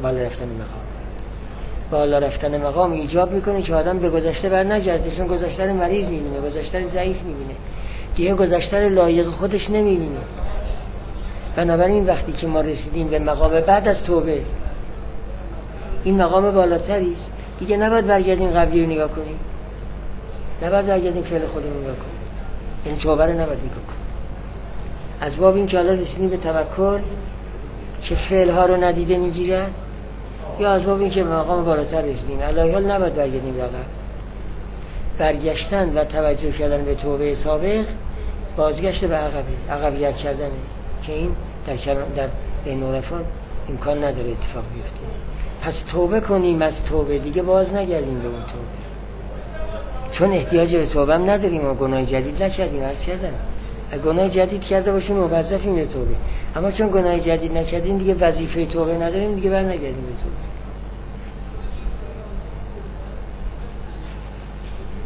بالا رفتن مقام ایجاب میکنه که آدم به گذشته بر نگرده، چون گذشته رو مریض میبینه، گذشته رو ضعیف میبینه، دیگه گذشته رو لایق خودش نمیبینه. بنابراین وقتی که ما رسیدیم به مقام بعد از توبه، این مقام بالاتری است، دیگه نباید برگردیم قبلی رو نگاه کنیم، نباید برگردیم فعل خودمون نگاه کنیم، این توبه رو نباید نگاه کنیم. از باب این که حالا رسیدیم به توکل که فعل ها رو ندیده میگیرد، یا از باب این که مقام بالاتر رسیدیم، علی حال نباید برگردیم عقب. برگشتن و توجه کردن به توبه سابق بازگشت به عقبیت کردنه که این در بین عرفان امکان نداره اتفاق بیفته. پس توبه کنیم از توبه، دیگه باز نگردیم به اون توبه، چون احتیاج به توبه هم نداریم و گناه جدید نکردیم. عرض کردم گناه جدید کرده باشیم موظفیم به توبه، اما چون گناه جدید نکردیم دیگه وظیفه توبه نداریم، دیگه برنگردیم به توبه.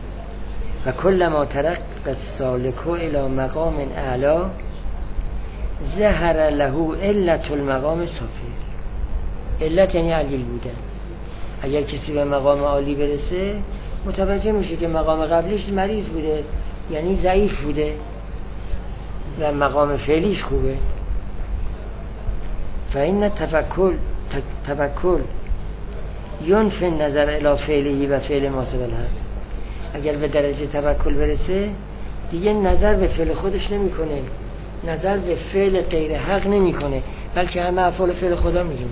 و کل ما ترق السالک الی مقام اعلی، ظهر له علت المقام صافر. علت یعنی علیل بودن. اگر کسی به مقام عالی برسه متوجه میشه که مقام قبلیش مریض بوده، یعنی ضعیف بوده و مقام فعلیش خوبه. فإن تفکر ینفی نظر الی فعلی و فعل مناسب الحق. اگر به درجه تفکر برسه دیگه نظر به فعل خودش نمیکنه، نظر به فعل غیر حق نمیکنه، بلکه همه افعال فعل خدا میدونه.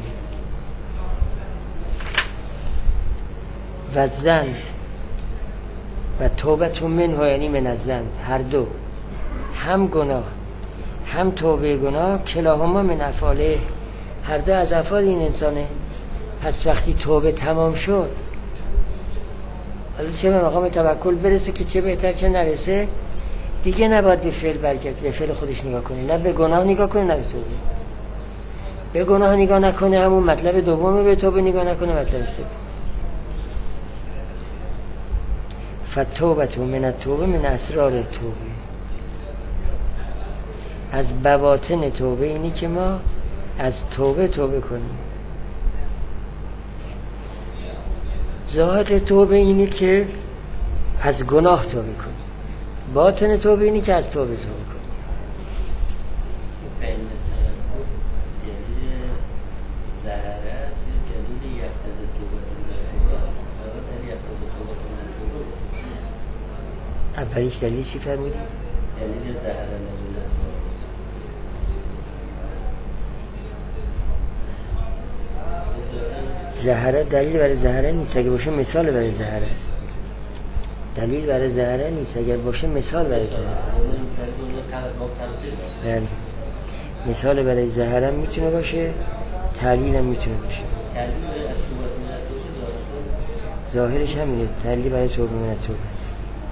و زن و توبه منه یعنی من الزن، هر دو، هم گناه هم توبه گناه، کلاهما من افعاله، هر دو از افعال این انسانه. پس وقتی توبه تمام شد، حالا چه به مقام توکل برسه که چه بهتر چه نرسه، دیگه نباید به فعل برگرد، به فعل خودش نگاه کنه، نه به گناه نگاه کنه نه به توبه. به گناه نگاه نکنه همون مطلب دومه، به توبه نگاه نکنه مطلب سوم. فتوبت من التوبه من اسرار توبه. از بواطن توبه اینی که ما از توبه کنیم. ظاهر توبه اینی که از گناه توبه کنیم، باطن توبه اینی که از توبه کنیم. اولیش دلیل چی فرمودی؟ دلیل زهره زهره دلیل برای زهره نیست، اگه باشه مثال برای زهره است. دلیل برای زهره نیست، اگر باشه مثال برای زهره است. بله، مثال برای زهره میتونه باشه، تعلیل هم میتونه باشه. ظاهرش همینه، تعلیل برای توبه من توبه است.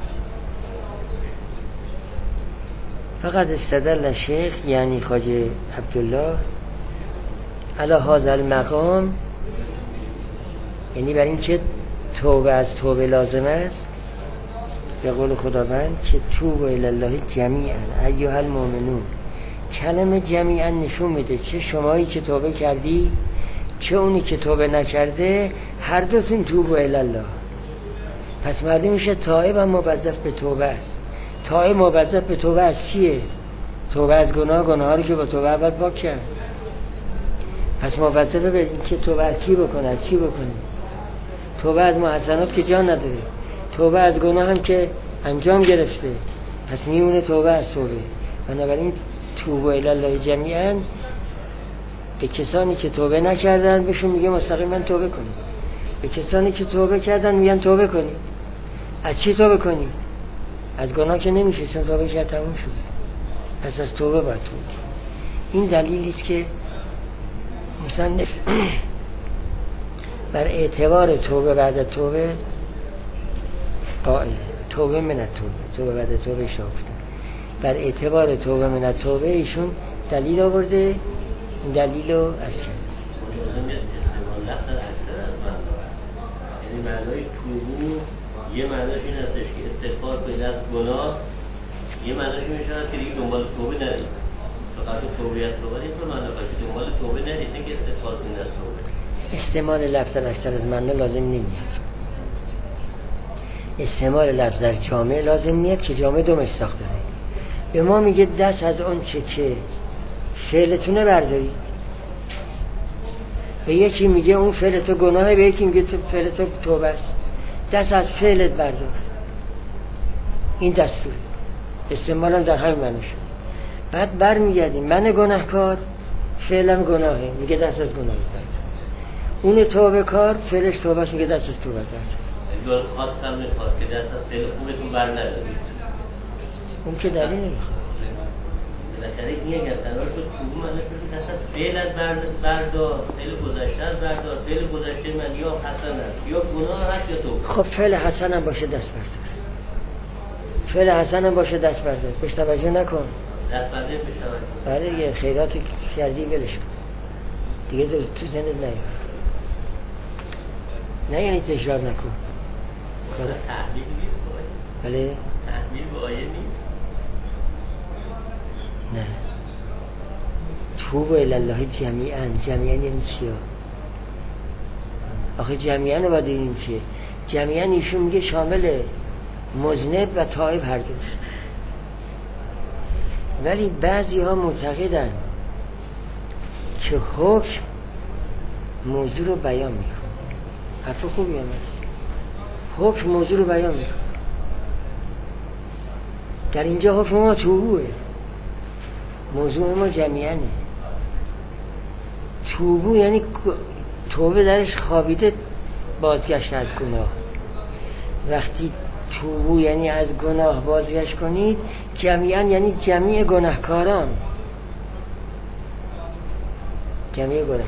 فقط استدل شیخ یعنی خواجه عبدالله علی هذا المقام، یعنی برای این که توبه از توبه لازم است، به قول خداوند که توبوا الی الله جمیعا ایها المؤمنون. کلمه جمیعا نشون میده چه شمایی که توبه کردی چه اونی که توبه نکرده، هر دوتون توبوا الی الله. پس معلوم میشه تائب هم موظف به توبه است. تائب موظف به توبه از چیه؟ توبه از گناه ها رو که با توبه اول پاک کرد. پس موظفه به این که توبه از کی بکنه، از چی بکنه؟ توبه از محسنات که جان نداره، توبه از گناه هم که انجام گرفته، پس میونه توبه از توبه. بنابراین توبوا الی الله جمیعا به کسانی که توبه نکردن بهشون میگه مستقیما توبه کنید، به کسانی که توبه کردن میگن توبه کنید. از چی توبه کنید؟ از گناه که نمیشه، چون توبه کرد تموم شد، پس از توبه باید توبه کنید. این دلیلی است که مصنف بر اعتبار توبه بعد توبه قائله. توبه من التوبه، توبه بعد توبه شافتن. بر اعتبار توبه من التوبه ایشون دلیل آورده، این دلیل رو عرض کرد. یعنی معنای توبه یه معناش این هستش که استغفار کنید از گناه، یه معناش میشه که دیگه دنبال توبه نرید. فقط توبه از توبه نیست، به معنی که دنبال توبه نرید، نه که استغفار کنید از توبه. استعمال لفظ در اکثر از معنی لازم نمیاد. استعمال لفظ در جامعه لازم میاد که جامعه دو مصداق داره. به ما میگه دست از اون چه که فعلتونه برداری. به یکی میگه اون فعل تو گناهه، به یکی میگه فعل تو توبه است. دست از فعلت بردار. این دستور استعمالم در همین معنی شد. بعد برمیگردیم من گناهکار فعلم گناهه، میگه دست از گناه بردار. اون توبه کار فعلش توبه است، میگه دست از توبه بردار. دور خواستم میخواد که دست از فعل خوبتون بر ندارید. اون که دلیل نمیخواد. بالاخره این اگر قرار شد توبه معنی شد دست از فعلت بردار، فعل گذشته بردار، فعل گذشته من یا حسن است یا گناه هست یا توبه. خب فعل حسن هم باشه دست بردار. فعل حسن هم باشه دست بردار. بهش توجه نکن. دست بردار بهش توجه. بله دیگه خیرات کردی ولش کن. دیگه تو ذهنت نیار. نه یعنی تکرار نکن. تحمیل نیست باید. بله؟ تحمیل به آیه نیست. نه. توبوا الی الله جمیعا. جمیعا یعنی کیا؟ آخه جمیعا رو باید دیدیم که جمیعا ایشون میگه شامل مذنب و تائب هر دوست. ولی بعضی ها معتقدن که حکم موضوع رو بیان میکنه. حرف خوبی هم هست. حکم موضوع رو بیان میکنه. در اینجا حکم ما توبوه، موضوع ما جمیعانه. توبو یعنی توبه درش خوابیده، بازگشت از گناه. وقتی توبو یعنی از گناه بازگشت کنید، جمیعا یعنی جمیع گناهکاران، جمیع گناهکاران.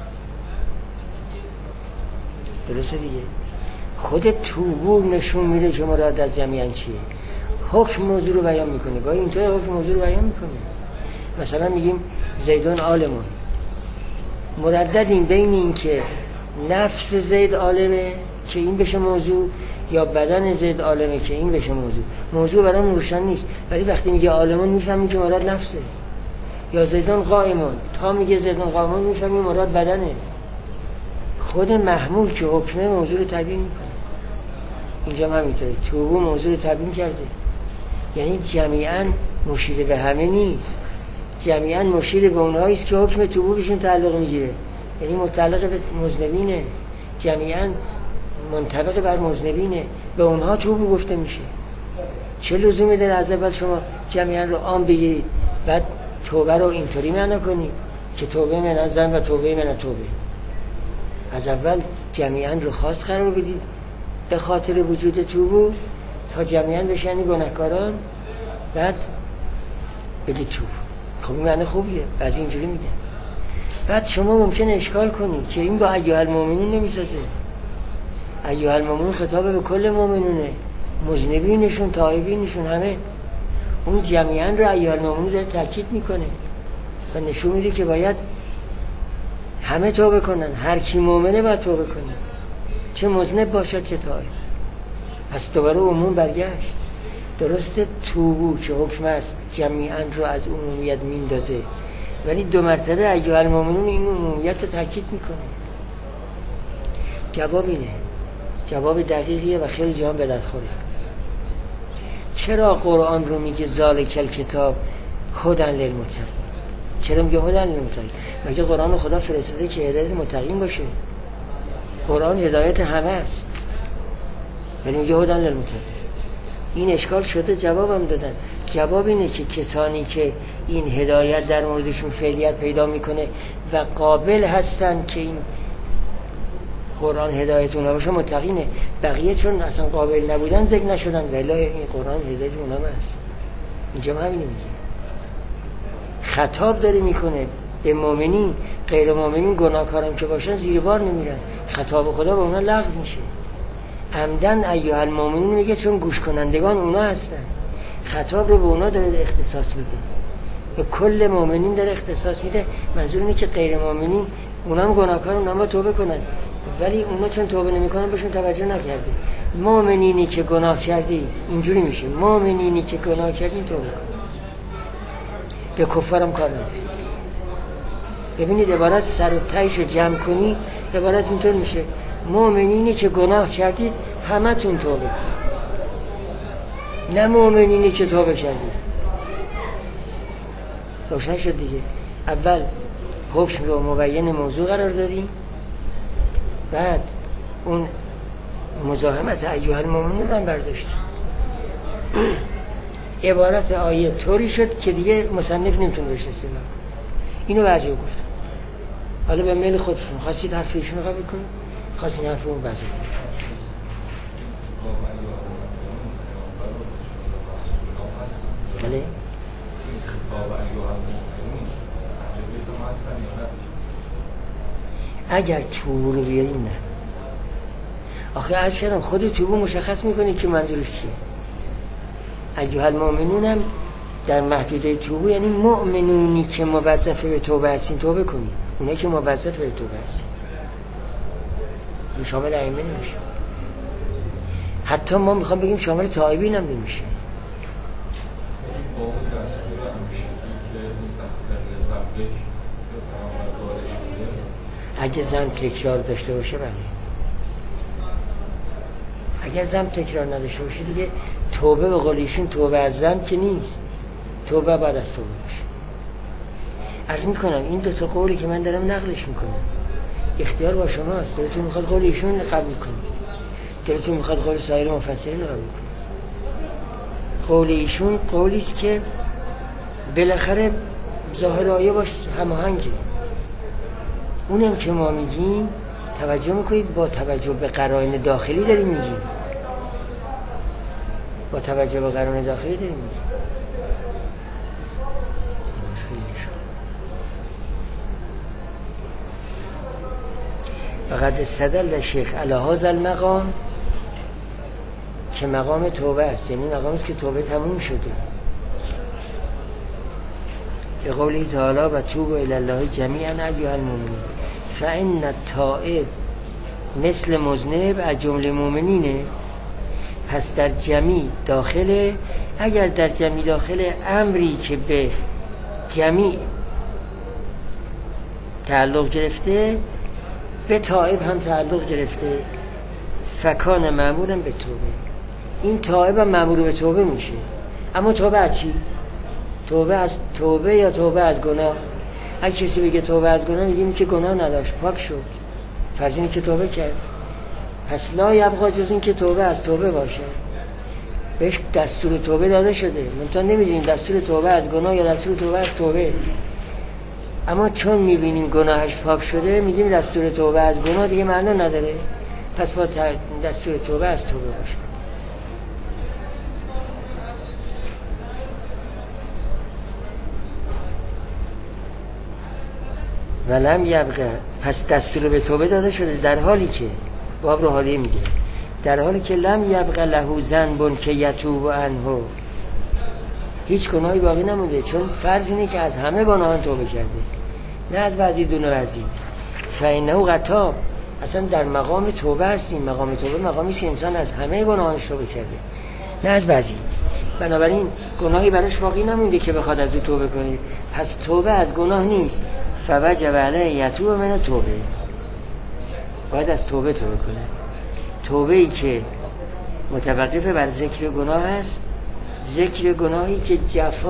درسته دیگه؟ خود توبو نشون میده که مراد از جمیعا چیه. حکم موضوع رو بیان میکنه. گاهی اینطوری حکم موضوع رو بیان میکنه. مثلا میگیم زیدون عالمون، مرددیم بین این که نفس زید عالمه که این بشه موضوع، یا بدن زید عالمه که این بشه موضوع. موضوع برای روشن نیست، ولی وقتی میگه عالمون میفهمی که مراد نفسه. یا زیدون قائمون، تا میگه زیدون قائمون میفهمی مراد بدنه. خود محمول که حکمه موضوع رو تبیین میکنه. اینجا هم همینطوره، توبو موضوع رو تبیین کرده. یعنی جمیعا مشیر به همه نیست، جمیعا مشیر به اونهایی است که حکم توبو بهشون تعلق میگیره، یعنی متعلق به مذنبینه. جمیعا منطبق بر مذنبینه، به اونها توبو گفته میشه. چه لزومی داره از اول شما جمیعا رو عام بگیرید بعد توبه رو اینطوری معنا کنید که توبه من از زن و توبه من از توبه؟ از اول جمیعا رو خاص قرار بدید به خاطر وجود توبو تا جمیعا بشن گناهکاران، بعد بگید توبو. خب این معنی خوبیه، بعضی اینجوری میگن. بعد شما ممکنه اشکال کنید که این با ایها المؤمنون نمیسازه. ایها المؤمنون خطاب به کل مؤمنونه، مذنبینشون، تائبینشون، همه. اون جمیعا رو ایها المؤمنون رو تاکید میکنه و نشون میده که باید همه توبه کنن. هر کی مؤمنه باید توبه کنه، چه مذنب باشد چه تائب. پس دوباره عموم برگشت. درسته توبو که حکم است جمیعا رو از عمومیت میندازه، ولی دو مرتبه ایها المؤمنون این عمومیت رو تاکید میکنه. جواب اینه، جواب دقیقیه و خیلی جهان به دست خوره. چرا قرآن رو میگه ذالک الکتاب هدی للمتقین؟ چرا میگه هدی للمتقین؟ مگه قرآن خدا فرستاده که هدایت متقین باشه؟ قرآن هدایت همه است، ولی میگه هدی للمتقین. این اشکال شده، جوابم دادن. جواب اینه که کسانی که این هدایت در موردشون فعلیت پیدا میکنه و قابل هستن که این قرآن هدایت اونا باشه متقینه. بقیه چون اصلا قابل نبودن ذکر نشدن، ولی این قرآن هدایت اونا هست. اینجا هم همینو میگه. خطاب داره میکنه به مؤمنین، غیر مؤمنین گناهکاران که باشن زیر بار نمیرن، خطاب خدا به اونا لغو میشه. عمدن ایها المؤمنون میگه چون گوش کنندگان اونا هستن، خطاب رو به اونا داره اختصاص میده، به کل مؤمنین داره اختصاص میده. منظور اینه که غیر مؤمنین اونا هم گناهکار، اونا هم توبه کنن، ولی اونا چون توبه نمیکنن بهشون توجه نکرده. مؤمنینی که گناه کردید اینجوری میشه، مؤمنینی که گناه کردید توبه کنن، به کفارم کار نداره. ببینید عبارت سر و تهش رو جمع کنی، عبارت اینطور میشه: مؤمنینی که گناه کردید همتون توبه کنید، نه مؤمنینی که توبه کردید. روشن شد دیگه. اول حکم رو مبین موضوع قرار دادیم، بعد اون مزاحمت ایها المؤمنون رو هم برداشتیم. عبارت آیه طوری شد که دیگه مصنف نمیتونه بهش استدلال کنه. اینو بعضی گفتم. حالا به میل خودتون خواستید حرف ایشون رو قبول کنید، خواستید حرف اون بعضی کنید. بله؟ اگر توبو رو بیاریم نه. آخه از کردم خود توبو مشخص میکنه که منظورش چیه. ایها المؤمنون هم در محدوده توبو یعنی مؤمنونی که موظفه به توبه هستین توبه کنید، اونایی که موظفه به توبه هستین. این شامل ائمه نمیشه. حتی ما میخوام بگیم شامل تائبین هم نمیشه. اگه زن تکرار داشته باشه بله. اگر زن تکرار نداشته باشه دیگه توبه به قول ایشون توبه از زن که نیست، توبه بعد از توبه باشه. عرض میکنم این دو تا قولی که من دارم نقلش میکنم اختیار با شماست. دلتون میخواد قول ایشون قبول کنید، دلتون میخواد قول سایر مفسرین قبول کنید. قول ایشون قولی است که بالاخره ظاهر آیه باش هماهنگه. اونم که ما میگیم توجه میکنید با توجه به قرائن داخلی داریم میگیم، با توجه به قرائن داخلی داریم میگیم. فقط استدل شیخ علی هذا المقام که مقام توبه است، یعنی مقامی است که توبه تموم شده. به قوله تعالی و توبوا الی الله جمیعا ایها المؤمنون فان التائب مثل مذنب از جمله مؤمنینه. پس در جمیع داخله، اگر در جمیع داخله امری که به جمیع تعلق گرفته به تائب هم تعلق گرفته، فکان مأمورا به توبه. این تائب هم مأمور به توبه میشه. اما توبه از چی؟ توبه از توبه یا توبه از گناه؟ اگه کسی بگه توبه از گناه میگیم که گناه نداشت، پاک شد، فرض اینه که توبه کرد. پس لا یبقا جز این که توبه از توبه باشه. بهش دستور توبه داده شده، منتها نمیدونیم دستور توبه از گناه یا دستور توبه از توبه. اما چون میبینیم گناهش پاک شده میگیم دستور توبه از گناه دیگه معنا نداره، پس با دستور توبه از توبه باشه. ولم یبقى، پس دستور به توبه داده شده در حالی که باب رو حالیه میگه، در حالی که لم یبقى له ذنب که یتوب عنه، هیچ گناهی باقی نمونده، چون فرض اینه که از همه گناهان توبه کرده، نه از بعضی دون بعضی. فإنه قطاب، اصلا در مقام توبه هستیم. مقام توبه مقامی است که انسان از همه گناهانش توبه کرده، نه از بعضی. بنابراین گناهی براش باقی نمونده که بخواد از او توبه کنه. پس توبه از گناه نیست. فوجب علیه یتوب من توبه، باید از توبه توبه کنه. توبه ای که متوقف بر ذکر گناه است، ذکر گناهی که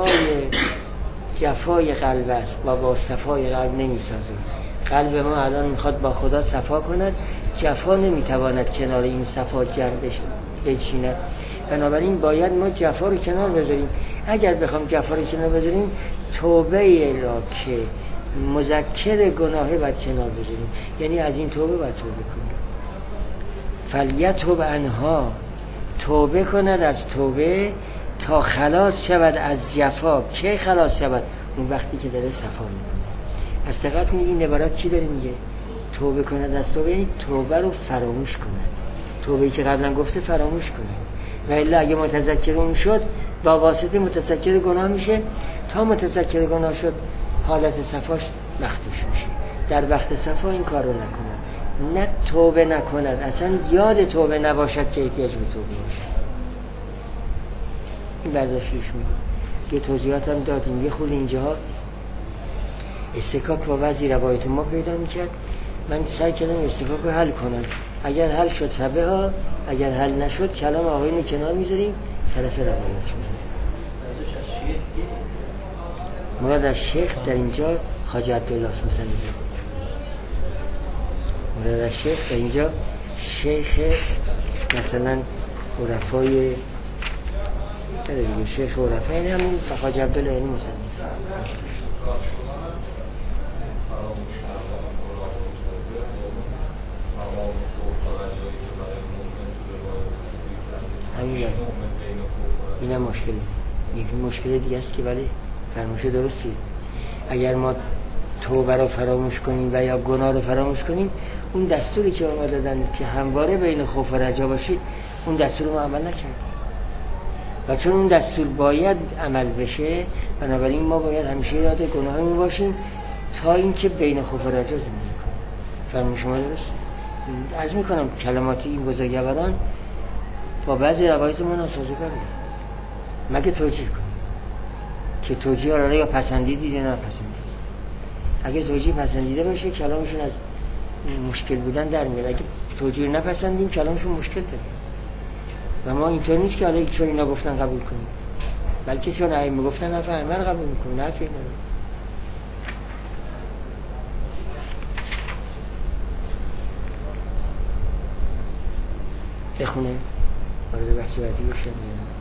جفای قلب است و با صفای قلب نمی سازه. قلب ما الان میخواد با خدا صفا کند، جفا نمیتواند کنار این صفا جمع بچیند. بنابراین باید ما جفا رو کنار بذاریم. اگر بخوام جفا رو کنار بذاریم، توبه را که مذکر گناهه باید کنار بذاریم، یعنی از این توبه باید توبه کنیم. فلیتوب عنها، توبه کند از توبه تا خلاص شود از جفا. کی خلاص شود؟ اون وقتی که داره صفا میکنه. از دقت کنید این عبارت چی داره میگه؟ توبه کند از توبه، یعنی توبه رو فراموش کند، توبه‌ای که قبلا گفته فراموش کنه. و الا اگه متذکر اون شد با واسطه متذکر گناه میشه، تا متذکر گناه شد حالت صفاش مخدوش میشه. در وقت صفا این کار رو نکند، نه توبه نکند، اصلا یاد توبه نباشد که احتیاج به توبه باشه. این برداشتش میگه. یه توضیحات هم دادیم. یه خود اینجاها استکاک با بعضی روایت ما پیدا میکرد، من سعی کردم استکاک رو حل کنم. اگر حل شد فبه ها، اگر حل نشد کلام آقایون کنار میذاریم، طرف روایت میذاریم. مراد از شیخ در اینجا خواجه عبدالله مسلمی، مراد از شیخ در اینجا شیخ مثلا عرفای دیگه، شیخ عرفای این همون خواجه عبدالله مسلمی. این هم مشکلی، یک مشکل دیگه است که ولی فرموش درستیه. اگر ما توبه رو فراموش کنیم و یا گناه رو فراموش کنیم، اون دستوری که ما دادن که همواره بین خوف و رجا باشید، اون دستور رو ما عمل نکردیم و چون اون دستور باید عمل بشه، بنابراین ما باید همیشه یاد گناهمون باشیم تا اینکه بین خوف و رجا زندگی کنیم. فرموش شما درست؟ عرض میکنم کلمات این بزرگواران با بعضی روایت ما ناسازگاره، مگه توجیه کنیم که توجیه را یا پسندیدید یا نپسندید. اگه توجیه پسندیده باشه کلامشون از مشکل بودن در میاد، اگه توجیه نپسندیم کلامشون مشکل داره. و ما اینطور نیست که حالا چون اینا گفتن قبول کنیم، بلکه چون ائمه گفتن حرف ائمه رو قبول میکنیم، حرف اینا رو بخونه. وارد بحث بعدی بشیم.